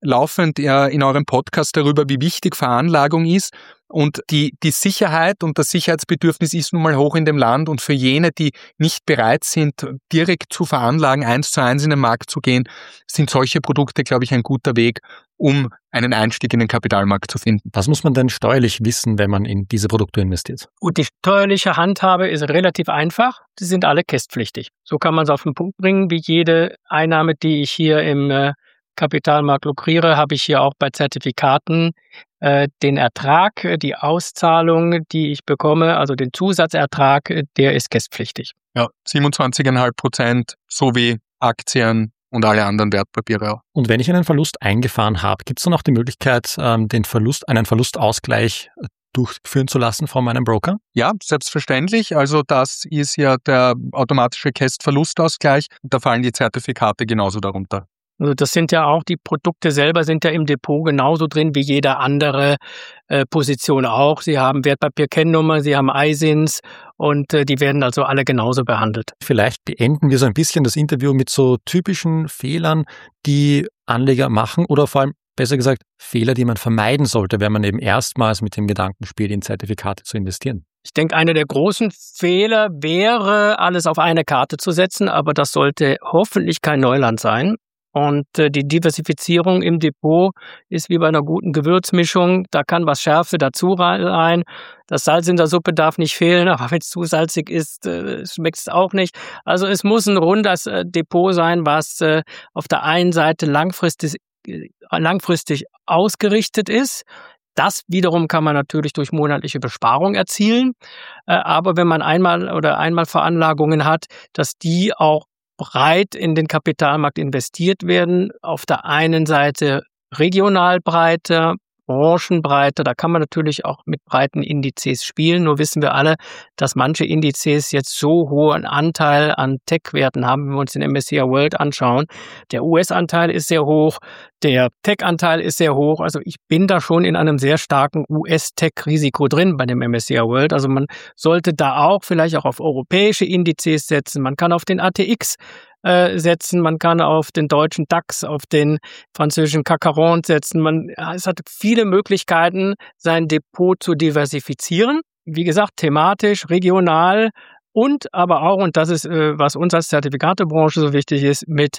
laufend äh, in eurem Podcast darüber, wie wichtig Veranlagung ist. Und die, die Sicherheit und das Sicherheitsbedürfnis ist nun mal hoch in dem Land. Und für jene, die nicht bereit sind, direkt zu veranlagen, eins zu eins in den Markt zu gehen, sind solche Produkte, glaube ich, ein guter Weg, um einen Einstieg in den Kapitalmarkt zu finden. Was muss man denn steuerlich wissen, wenn man in diese Produkte investiert? Gut, die steuerliche Handhabe ist relativ einfach. Sie sind alle kästpflichtig. So kann man es auf den Punkt bringen, wie jede Einnahme, die ich hier im äh, Kapitalmarkt lukriere, habe ich hier auch bei Zertifikaten äh, den Ertrag, die Auszahlung, die ich bekomme, also den Zusatzertrag, der ist kästpflichtig. Ja, siebenundzwanzig Komma fünf Prozent sowie Aktien und alle anderen Wertpapiere auch. Und wenn ich einen Verlust eingefahren habe, gibt es dann auch die Möglichkeit, ähm, den Verlust, einen Verlustausgleich durchführen zu lassen von meinem Broker? Ja, selbstverständlich. Also das ist ja der automatische Kästverlustausgleich. Da fallen die Zertifikate genauso darunter. Also das sind ja auch, die Produkte selber sind ja im Depot genauso drin wie jede andere äh, Position auch. Sie haben Wertpapierkennnummer, sie haben I S I Ns und äh, die werden also alle genauso behandelt. Vielleicht beenden wir so ein bisschen das Interview mit so typischen Fehlern, die Anleger machen oder vor allem, besser gesagt, Fehler, die man vermeiden sollte, wenn man eben erstmals mit dem Gedanken spielt, in Zertifikate zu investieren. Ich denke, einer der großen Fehler wäre, alles auf eine Karte zu setzen, aber das sollte hoffentlich kein Neuland sein. Und äh, die Diversifizierung im Depot ist wie bei einer guten Gewürzmischung. Da kann was Schärfe dazu rein. Das Salz in der Suppe darf nicht fehlen, aber wenn es zu salzig ist, äh, schmeckt es auch nicht. Also es muss ein rundes äh, Depot sein, was äh, auf der einen Seite langfristig, äh, langfristig ausgerichtet ist. Das wiederum kann man natürlich durch monatliche Besparung erzielen. Äh, aber wenn man einmal oder einmal Veranlagungen hat, dass die auch breit in den Kapitalmarkt investiert werden. Auf der einen Seite regional breiter, branchenbreiter. Da kann man natürlich auch mit breiten Indizes spielen. Nur wissen wir alle, dass manche Indizes jetzt so hohen Anteil an Tech-Werten haben, wenn wir uns den M S C I World anschauen. Der U S-Anteil ist sehr hoch, der Tech-Anteil ist sehr hoch. Also ich bin da schon in einem sehr starken U S-Tech-Risiko drin bei dem M S C I World. Also man sollte da auch vielleicht auch auf europäische Indizes setzen. Man kann auf den A T X äh, setzen, man kann auf den deutschen DAX, auf den französischen C A C quarante setzen. Man, es hat viele Möglichkeiten, sein Depot zu diversifizieren. Wie gesagt, thematisch, regional und aber auch, und das ist, äh, was uns als Zertifikatebranche so wichtig ist, mit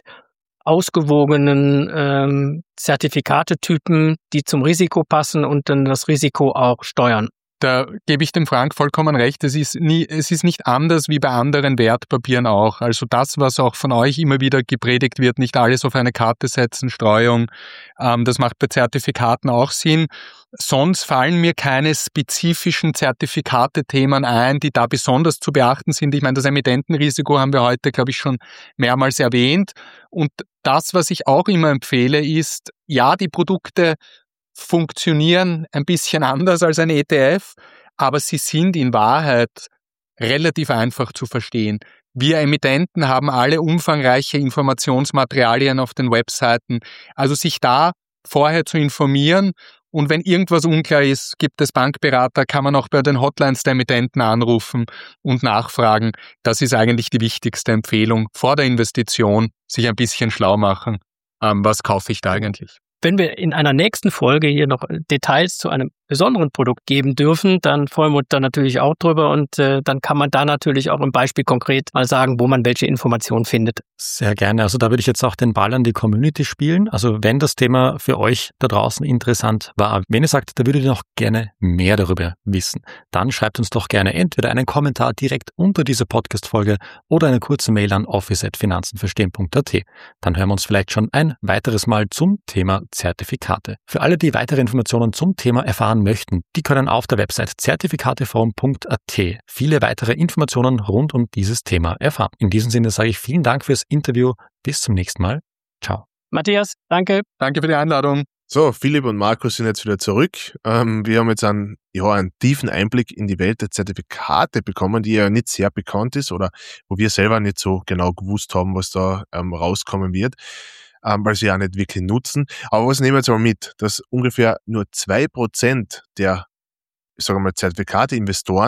ausgewogenen ähm, Zertifikatetypen, die zum Risiko passen und dann das Risiko auch steuern. Da gebe ich dem Frank vollkommen recht. Es ist nie, es ist nicht anders wie bei anderen Wertpapieren auch. Also das, was auch von euch immer wieder gepredigt wird, nicht alles auf eine Karte setzen, Streuung, ähm, das macht bei Zertifikaten auch Sinn. Sonst fallen mir keine spezifischen Zertifikate-Themen ein, die da besonders zu beachten sind. Ich meine, das Emittentenrisiko haben wir heute, glaube ich, schon mehrmals erwähnt. Und das, was ich auch immer empfehle, ist, ja, die Produkte funktionieren ein bisschen anders als ein E T F, aber sie sind in Wahrheit relativ einfach zu verstehen. Wir Emittenten haben alle umfangreiche Informationsmaterialien auf den Webseiten, also sich da vorher zu informieren. Und wenn irgendwas unklar ist, gibt es Bankberater, kann man auch bei den Hotlines der Emittenten anrufen und nachfragen. Das ist eigentlich die wichtigste Empfehlung vor der Investition, sich ein bisschen schlau machen. Ähm, was kaufe ich da eigentlich? Wenn wir in einer nächsten Folge hier noch Details zu einem besonderen Produkt geben dürfen, dann freuen wir uns da natürlich auch drüber und äh, dann kann man da natürlich auch im Beispiel konkret mal sagen, wo man welche Informationen findet. Sehr gerne. Also da würde ich jetzt auch den Ball an die Community spielen. Also wenn das Thema für euch da draußen interessant war, wenn ihr sagt, da würdet ihr noch gerne mehr darüber wissen, dann schreibt uns doch gerne entweder einen Kommentar direkt unter dieser Podcast-Folge oder eine kurze Mail an office at finanzenverstehen punkt a t. Dann hören wir uns vielleicht schon ein weiteres Mal zum Thema Zertifikate. Für alle, die weitere Informationen zum Thema erfahren möchten, die können auf der Website zertifikateforum punkt a t viele weitere Informationen rund um dieses Thema erfahren. In diesem Sinne sage ich vielen Dank fürs Interview. Bis zum nächsten Mal. Ciao. Matthias, danke. Danke für die Einladung. So, Philipp und Markus sind jetzt wieder zurück. Ähm, wir haben jetzt einen, ja, einen tiefen Einblick in die Welt der Zertifikate bekommen, die ja nicht sehr bekannt ist oder wo wir selber nicht so genau gewusst haben, was da ähm, rauskommen wird. Ähm, weil sie ja nicht wirklich nutzen. Aber was nehmen wir jetzt mal mit, dass ungefähr nur zwei Prozent der, ich sage mal, Zertifikate-Investoren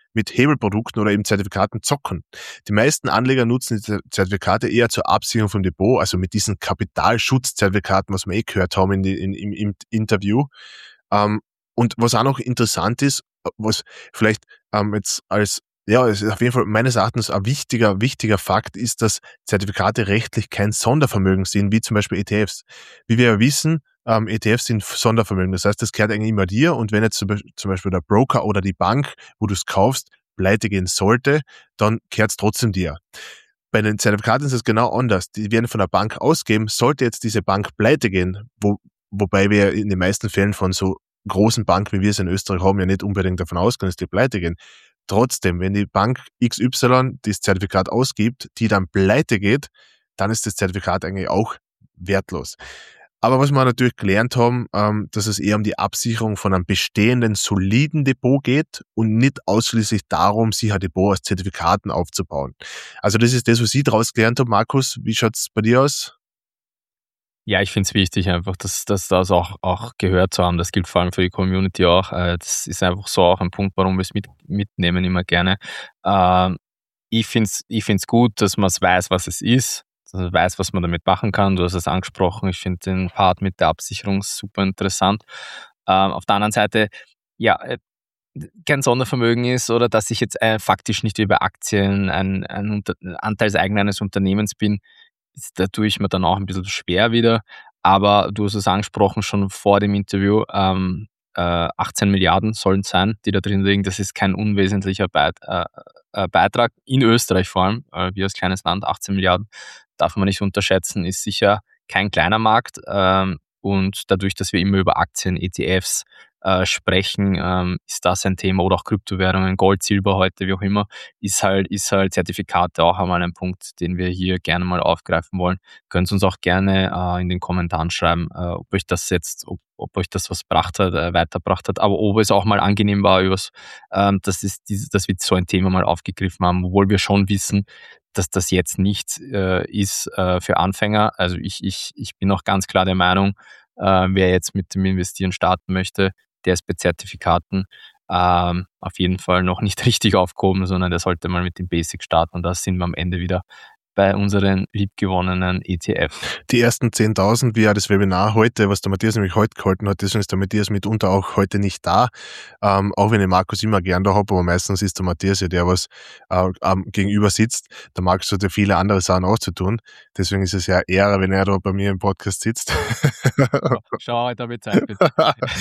mit Hebelprodukten oder eben Zertifikaten zocken. Die meisten Anleger nutzen die Zertifikate eher zur Absicherung vom Depot, also mit diesen Kapitalschutzzertifikaten, was wir eh gehört haben in die, in, im, im Interview. Ähm, und was auch noch interessant ist, was vielleicht ähm, jetzt als, ja, es ist auf jeden Fall meines Erachtens ein wichtiger, wichtiger Fakt ist, dass Zertifikate rechtlich kein Sondervermögen sind, wie zum Beispiel E T Fs. Wie wir ja wissen, ähm, E T Fs sind Sondervermögen. Das heißt, das gehört eigentlich immer dir, und wenn jetzt zum Beispiel der Broker oder die Bank, wo du es kaufst, pleite gehen sollte, dann gehört es trotzdem dir. Bei den Zertifikaten ist es genau anders. Die werden von der Bank ausgegeben. Sollte jetzt diese Bank pleite gehen, wo, wobei wir in den meisten Fällen von so großen Banken, wie wir es in Österreich haben, ja nicht unbedingt davon ausgehen, dass die pleite gehen. Trotzdem, wenn die Bank X Y das Zertifikat ausgibt, die dann pleite geht, dann ist das Zertifikat eigentlich auch wertlos. Aber was wir natürlich gelernt haben, ähm, dass es eher um die Absicherung von einem bestehenden, soliden Depot geht und nicht ausschließlich darum, sich ein Depot aus Zertifikaten aufzubauen. Also das ist das, was ich daraus gelernt habe. Markus, wie schaut's bei dir aus? Ja, ich finde es wichtig, einfach, dass, dass das auch, auch gehört zu haben. Das gilt vor allem für die Community auch. Das ist einfach so auch ein Punkt, warum wir es mit, mitnehmen immer gerne. Ähm, ich finde es ich find's gut, dass man es weiß, was es ist, dass man weiß, was man damit machen kann. Du hast es angesprochen. Ich finde den Part mit der Absicherung super interessant. Ähm, auf der anderen Seite, ja, kein Sondervermögen ist oder dass ich jetzt äh, faktisch nicht über Aktien ein, ein Unter- Anteilseigner eines Unternehmens bin, da tue ich mir dann auch ein bisschen schwer wieder. Aber du hast es angesprochen schon vor dem Interview, ähm, äh, achtzehn Milliarden sollen es sein, die da drin liegen. Das ist kein unwesentlicher Beit, äh, äh, Beitrag, in Österreich vor allem. Äh, wir als kleines Land, achtzehn Milliarden, darf man nicht unterschätzen, ist sicher kein kleiner Markt. Ähm, und dadurch, dass wir immer über Aktien, E T Fs äh, sprechen, ähm, ist das ein Thema, oder auch Kryptowährungen, Gold, Silber heute, wie auch immer, ist halt, ist halt Zertifikate auch einmal ein Punkt, den wir hier gerne mal aufgreifen wollen. Könnt uns auch gerne äh, in den Kommentaren schreiben, äh, ob euch das jetzt, ob, ob euch das was gebracht hat, äh, weitergebracht hat, aber ob es auch mal angenehm war, übers, ähm, dass, es dieses, dass wir so ein Thema mal aufgegriffen haben, obwohl wir schon wissen, dass das jetzt nicht äh, ist äh, für Anfänger. Also ich, ich, ich bin auch ganz klar der Meinung, äh, wer jetzt mit dem Investieren starten möchte, der ist bei Zertifikaten ähm, auf jeden Fall noch nicht richtig aufgehoben, sondern der sollte mal mit dem Basic starten, und da sind wir am Ende wieder bei unseren liebgewonnenen E T F. Die ersten zehntausend, wie ja das Webinar heute, was der Matthias nämlich heute gehalten hat, deswegen ist der Matthias mitunter auch heute nicht da, ähm, auch wenn ich Markus immer gern da habe, aber meistens ist der Matthias ja der, was äh, ähm, gegenüber sitzt. Der Markus hat ja viele andere Sachen auch zu tun, deswegen ist es ja Ehre, wenn er da bei mir im Podcast sitzt. Schau, heute habe ich Zeit, bitte.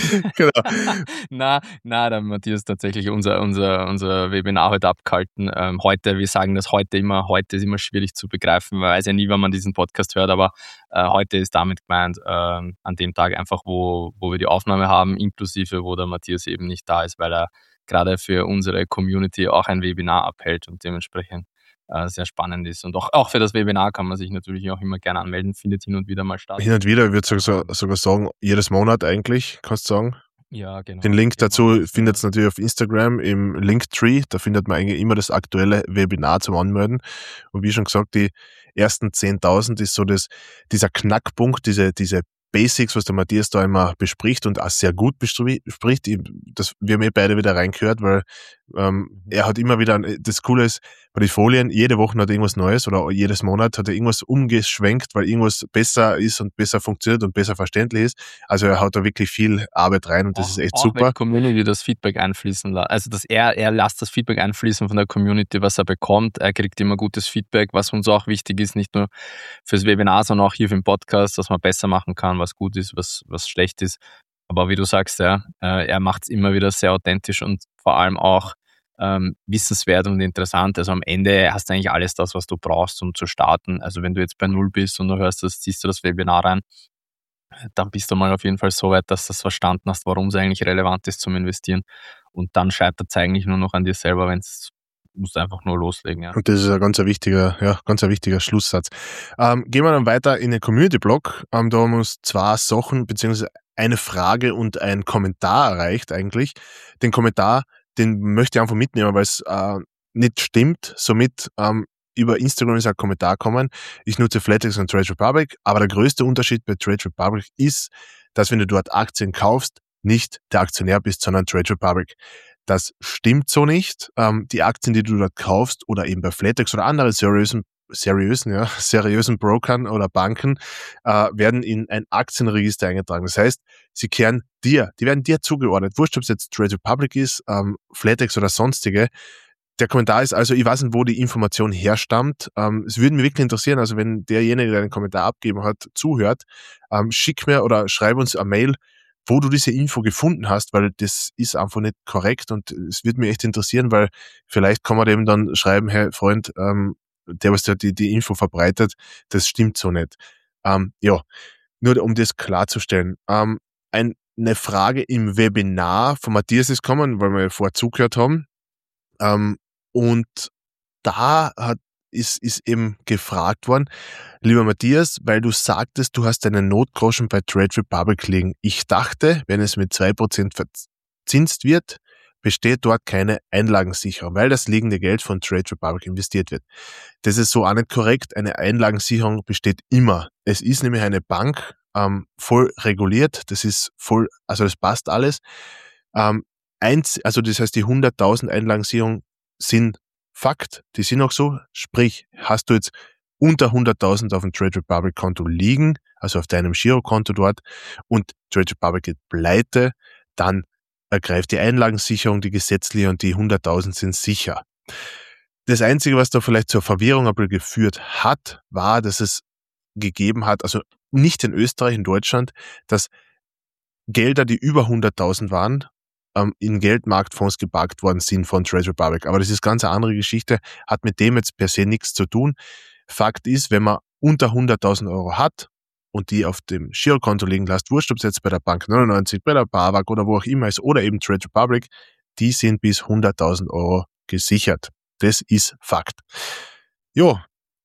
Genau. na, na, der Matthias tatsächlich unser, unser, unser Webinar heute abgehalten. Ähm, heute, wir sagen das heute immer, heute ist immer schwierig zu begreifen, man weiß ja nie, wann man diesen Podcast hört, aber äh, heute ist damit gemeint, äh, an dem Tag einfach, wo, wo wir die Aufnahme haben, inklusive, wo der Matthias eben nicht da ist, weil er gerade für unsere Community auch ein Webinar abhält und dementsprechend äh, sehr spannend ist. Und auch, auch für das Webinar kann man sich natürlich auch immer gerne anmelden, findet hin und wieder mal statt. Hin und wieder, ich würde sogar, sogar sagen, jedes Monat eigentlich, kannst du sagen. Ja, genau. Den Link dazu findet ihr natürlich auf Instagram im Linktree. Da findet man eigentlich immer das aktuelle Webinar zum Anmelden. Und wie schon gesagt, die ersten zehntausend ist so das, dieser Knackpunkt, diese, diese Basics, was der Matthias da immer bespricht und auch sehr gut bespricht. Das, wir haben eh beide wieder reingehört, weil ähm, er hat immer wieder, das Coole ist, bei den Folien, jede Woche hat er irgendwas Neues oder jedes Monat hat er irgendwas umgeschwenkt, weil irgendwas besser ist und besser funktioniert und besser verständlich ist. Also er hat da wirklich viel Arbeit rein und das auch, ist echt auch super. Wenn die Community das Feedback einfließen lässt. Also dass er, er lässt das Feedback einfließen von der Community, was er bekommt. Er kriegt immer gutes Feedback, was uns auch wichtig ist, nicht nur fürs Webinar, sondern auch hier für den Podcast, was man besser machen kann, was gut ist, was, was schlecht ist. Aber wie du sagst, ja, er macht es immer wieder sehr authentisch und vor allem auch ähm, wissenswert und interessant. Also am Ende hast du eigentlich alles das, was du brauchst, um zu starten. Also wenn du jetzt bei Null bist und du hörst das, ziehst du das Webinar rein, dann bist du mal auf jeden Fall so weit, dass du das verstanden hast, warum es eigentlich relevant ist zum Investieren. Und dann scheitert es eigentlich nur noch an dir selber, wenn es musst du einfach nur loslegen. Ja. Und das ist ein ganz ein wichtiger, ja, ganz ein wichtiger Schlusssatz. Ähm, gehen wir dann weiter in den Community-Blog. Ähm, da haben wir uns zwei Sachen, beziehungsweise eine Frage und ein Kommentar erreicht eigentlich. Den Kommentar, den möchte ich einfach mitnehmen, weil es äh, nicht stimmt. Somit ähm, über Instagram ist ein Kommentar kommen. Ich nutze Flatex und Trade Republic, aber der größte Unterschied bei Trade Republic ist, dass wenn du dort Aktien kaufst, nicht der Aktionär bist, sondern Trade Republic. Das stimmt so nicht. Ähm, die Aktien, die du dort kaufst oder eben bei Flatex oder anderen seriösen, seriösen, ja, seriösen Brokern oder Banken, äh, werden in ein Aktienregister eingetragen. Das heißt, sie kehren dir, die werden dir zugeordnet. Wurscht, ob es jetzt Trade Republic ist, ähm, Flatex oder sonstige. Der Kommentar ist also, ich weiß nicht, wo die Information herstammt. Ähm, es würde mich wirklich interessieren, also wenn derjenige, der einen Kommentar abgegeben hat, zuhört, ähm, schick mir oder schreib uns eine Mail, wo du diese Info gefunden hast, weil das ist einfach nicht korrekt und es würde mich echt interessieren, weil vielleicht kann man dem dann schreiben, hey Freund, ähm, der, was die, die Info verbreitet, das stimmt so nicht. Ähm, ja, nur um das klarzustellen. Ähm, ein, eine Frage im Webinar von Matthias ist gekommen, weil wir vorher zugehört haben. Ähm, und da hat, ist, ist eben gefragt worden, lieber Matthias, weil du sagtest, du hast deinen Notgroschen bei Trade Republic liegen. Ich dachte, wenn es mit zwei Prozent verzinst wird, besteht dort keine Einlagensicherung, weil das liegende Geld von Trade Republic investiert wird. Das ist so auch nicht korrekt. Eine Einlagensicherung besteht immer. Es ist nämlich eine Bank, ähm, voll reguliert. Das ist voll, also das passt alles. Ähm, eins, also das heißt, die hunderttausend Einlagensicherung sind Fakt. Die sind auch so. Sprich, hast du jetzt unter hunderttausend auf dem Trade Republic Konto liegen, also auf deinem Girokonto dort, und Trade Republic geht pleite, dann ergreift die Einlagensicherung, die gesetzliche, und die hunderttausend sind sicher. Das Einzige, was da vielleicht zur Verwirrung ein bisschen geführt hat, war, dass es gegeben hat, also nicht in Österreich, in Deutschland, dass Gelder, die über hunderttausend waren, ähm, in Geldmarktfonds geparkt worden sind von Trade Republic. Aber das ist ganz eine andere Geschichte, hat mit dem jetzt per se nichts zu tun. Fakt ist, wenn man unter hunderttausend Euro hat und die auf dem Girokonto liegen lässt, wurscht, ob es jetzt bei der Bank neunundneunzig, bei der BAWAG oder wo auch immer ist, oder eben Trade Republic, die sind bis hunderttausend Euro gesichert. Das ist Fakt. Jo,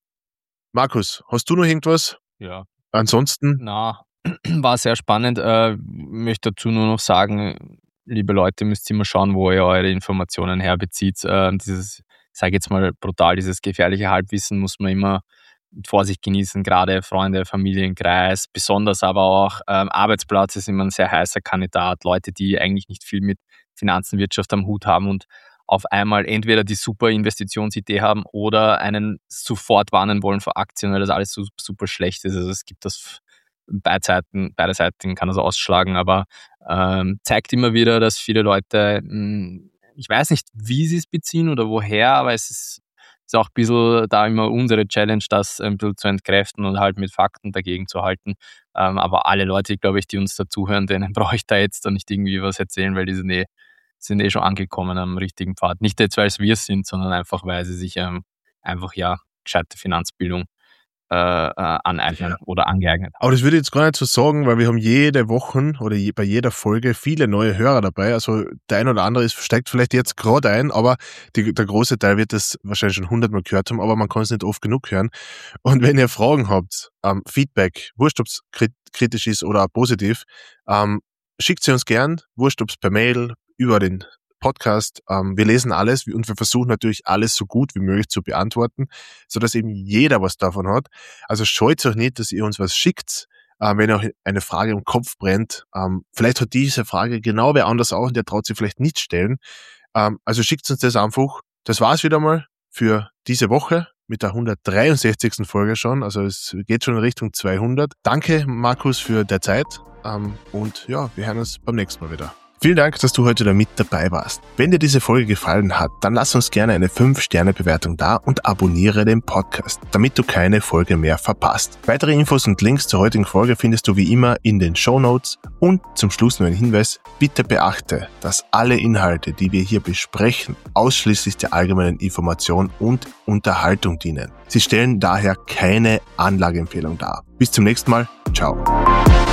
Markus, hast du noch irgendwas? Ja. Ansonsten? Na, war sehr spannend. Äh, möchte dazu nur noch sagen, liebe Leute, müsst ihr mal schauen, wo ihr eure Informationen herbezieht. Äh, dieses, ich sage jetzt mal brutal, dieses gefährliche Halbwissen muss man immer mit Vorsicht genießen, gerade Freunde, Familienkreis, besonders aber auch ähm, Arbeitsplatz ist immer ein sehr heißer Kandidat. Leute, die eigentlich nicht viel mit Finanzen, Wirtschaft am Hut haben und auf einmal entweder die super Investitionsidee haben oder einen sofort warnen wollen vor Aktien, weil das alles so super schlecht ist. Also es gibt das beide Seiten, beide Seiten kann das ausschlagen, aber ähm, zeigt immer wieder, dass viele Leute, mh, ich weiß nicht, wie sie es beziehen oder woher, aber es ist, ist auch ein bisschen da immer unsere Challenge, das ein bisschen zu entkräften und halt mit Fakten dagegen zu halten. Ähm, aber alle Leute, glaube ich, die uns dazuhören, denen brauche ich da jetzt dann nicht irgendwie was erzählen, weil die sind eh, sind eh schon angekommen am richtigen Pfad. Nicht jetzt, weil es wir sind, sondern einfach, weil sie sich ähm, einfach ja gescheite Finanzbildung äh, äh, aneignen oder angeeignet haben. Aber das würde ich jetzt gar nicht so sagen, weil wir haben jede Woche oder je, bei jeder Folge viele neue Hörer dabei. Also der ein oder andere ist, steigt vielleicht jetzt gerade ein, aber die, der große Teil wird das wahrscheinlich schon hundertmal gehört haben, aber man kann es nicht oft genug hören. Und wenn ihr Fragen habt, ähm, Feedback, wurscht, ob es kritisch ist oder auch positiv, ähm, schickt sie uns gern, wurscht, ob es per Mail, über den Podcast. Ähm, wir lesen alles und wir versuchen natürlich alles so gut wie möglich zu beantworten, sodass eben jeder was davon hat. Also scheut euch nicht, dass ihr uns was schickt, äh, wenn euch eine Frage im Kopf brennt. Ähm, vielleicht hat diese Frage genau wer anders auch und der traut sich vielleicht nicht stellen. Ähm, also schickt uns das einfach. Das war's wieder mal für diese Woche mit der hundertdreiundsechzigsten Folge schon. Also es geht schon in Richtung zweihundert. Danke, Markus, für die Zeit. Ähm, und ja, wir hören uns beim nächsten Mal wieder. Vielen Dank, dass du heute da mit dabei warst. Wenn dir diese Folge gefallen hat, dann lass uns gerne eine fünf Sterne Bewertung da und abonniere den Podcast, damit du keine Folge mehr verpasst. Weitere Infos und Links zur heutigen Folge findest du wie immer in den Shownotes. Und zum Schluss nur ein Hinweis, bitte beachte, dass alle Inhalte, die wir hier besprechen, ausschließlich der allgemeinen Information und Unterhaltung dienen. Sie stellen daher keine Anlageempfehlung dar. Bis zum nächsten Mal. Ciao.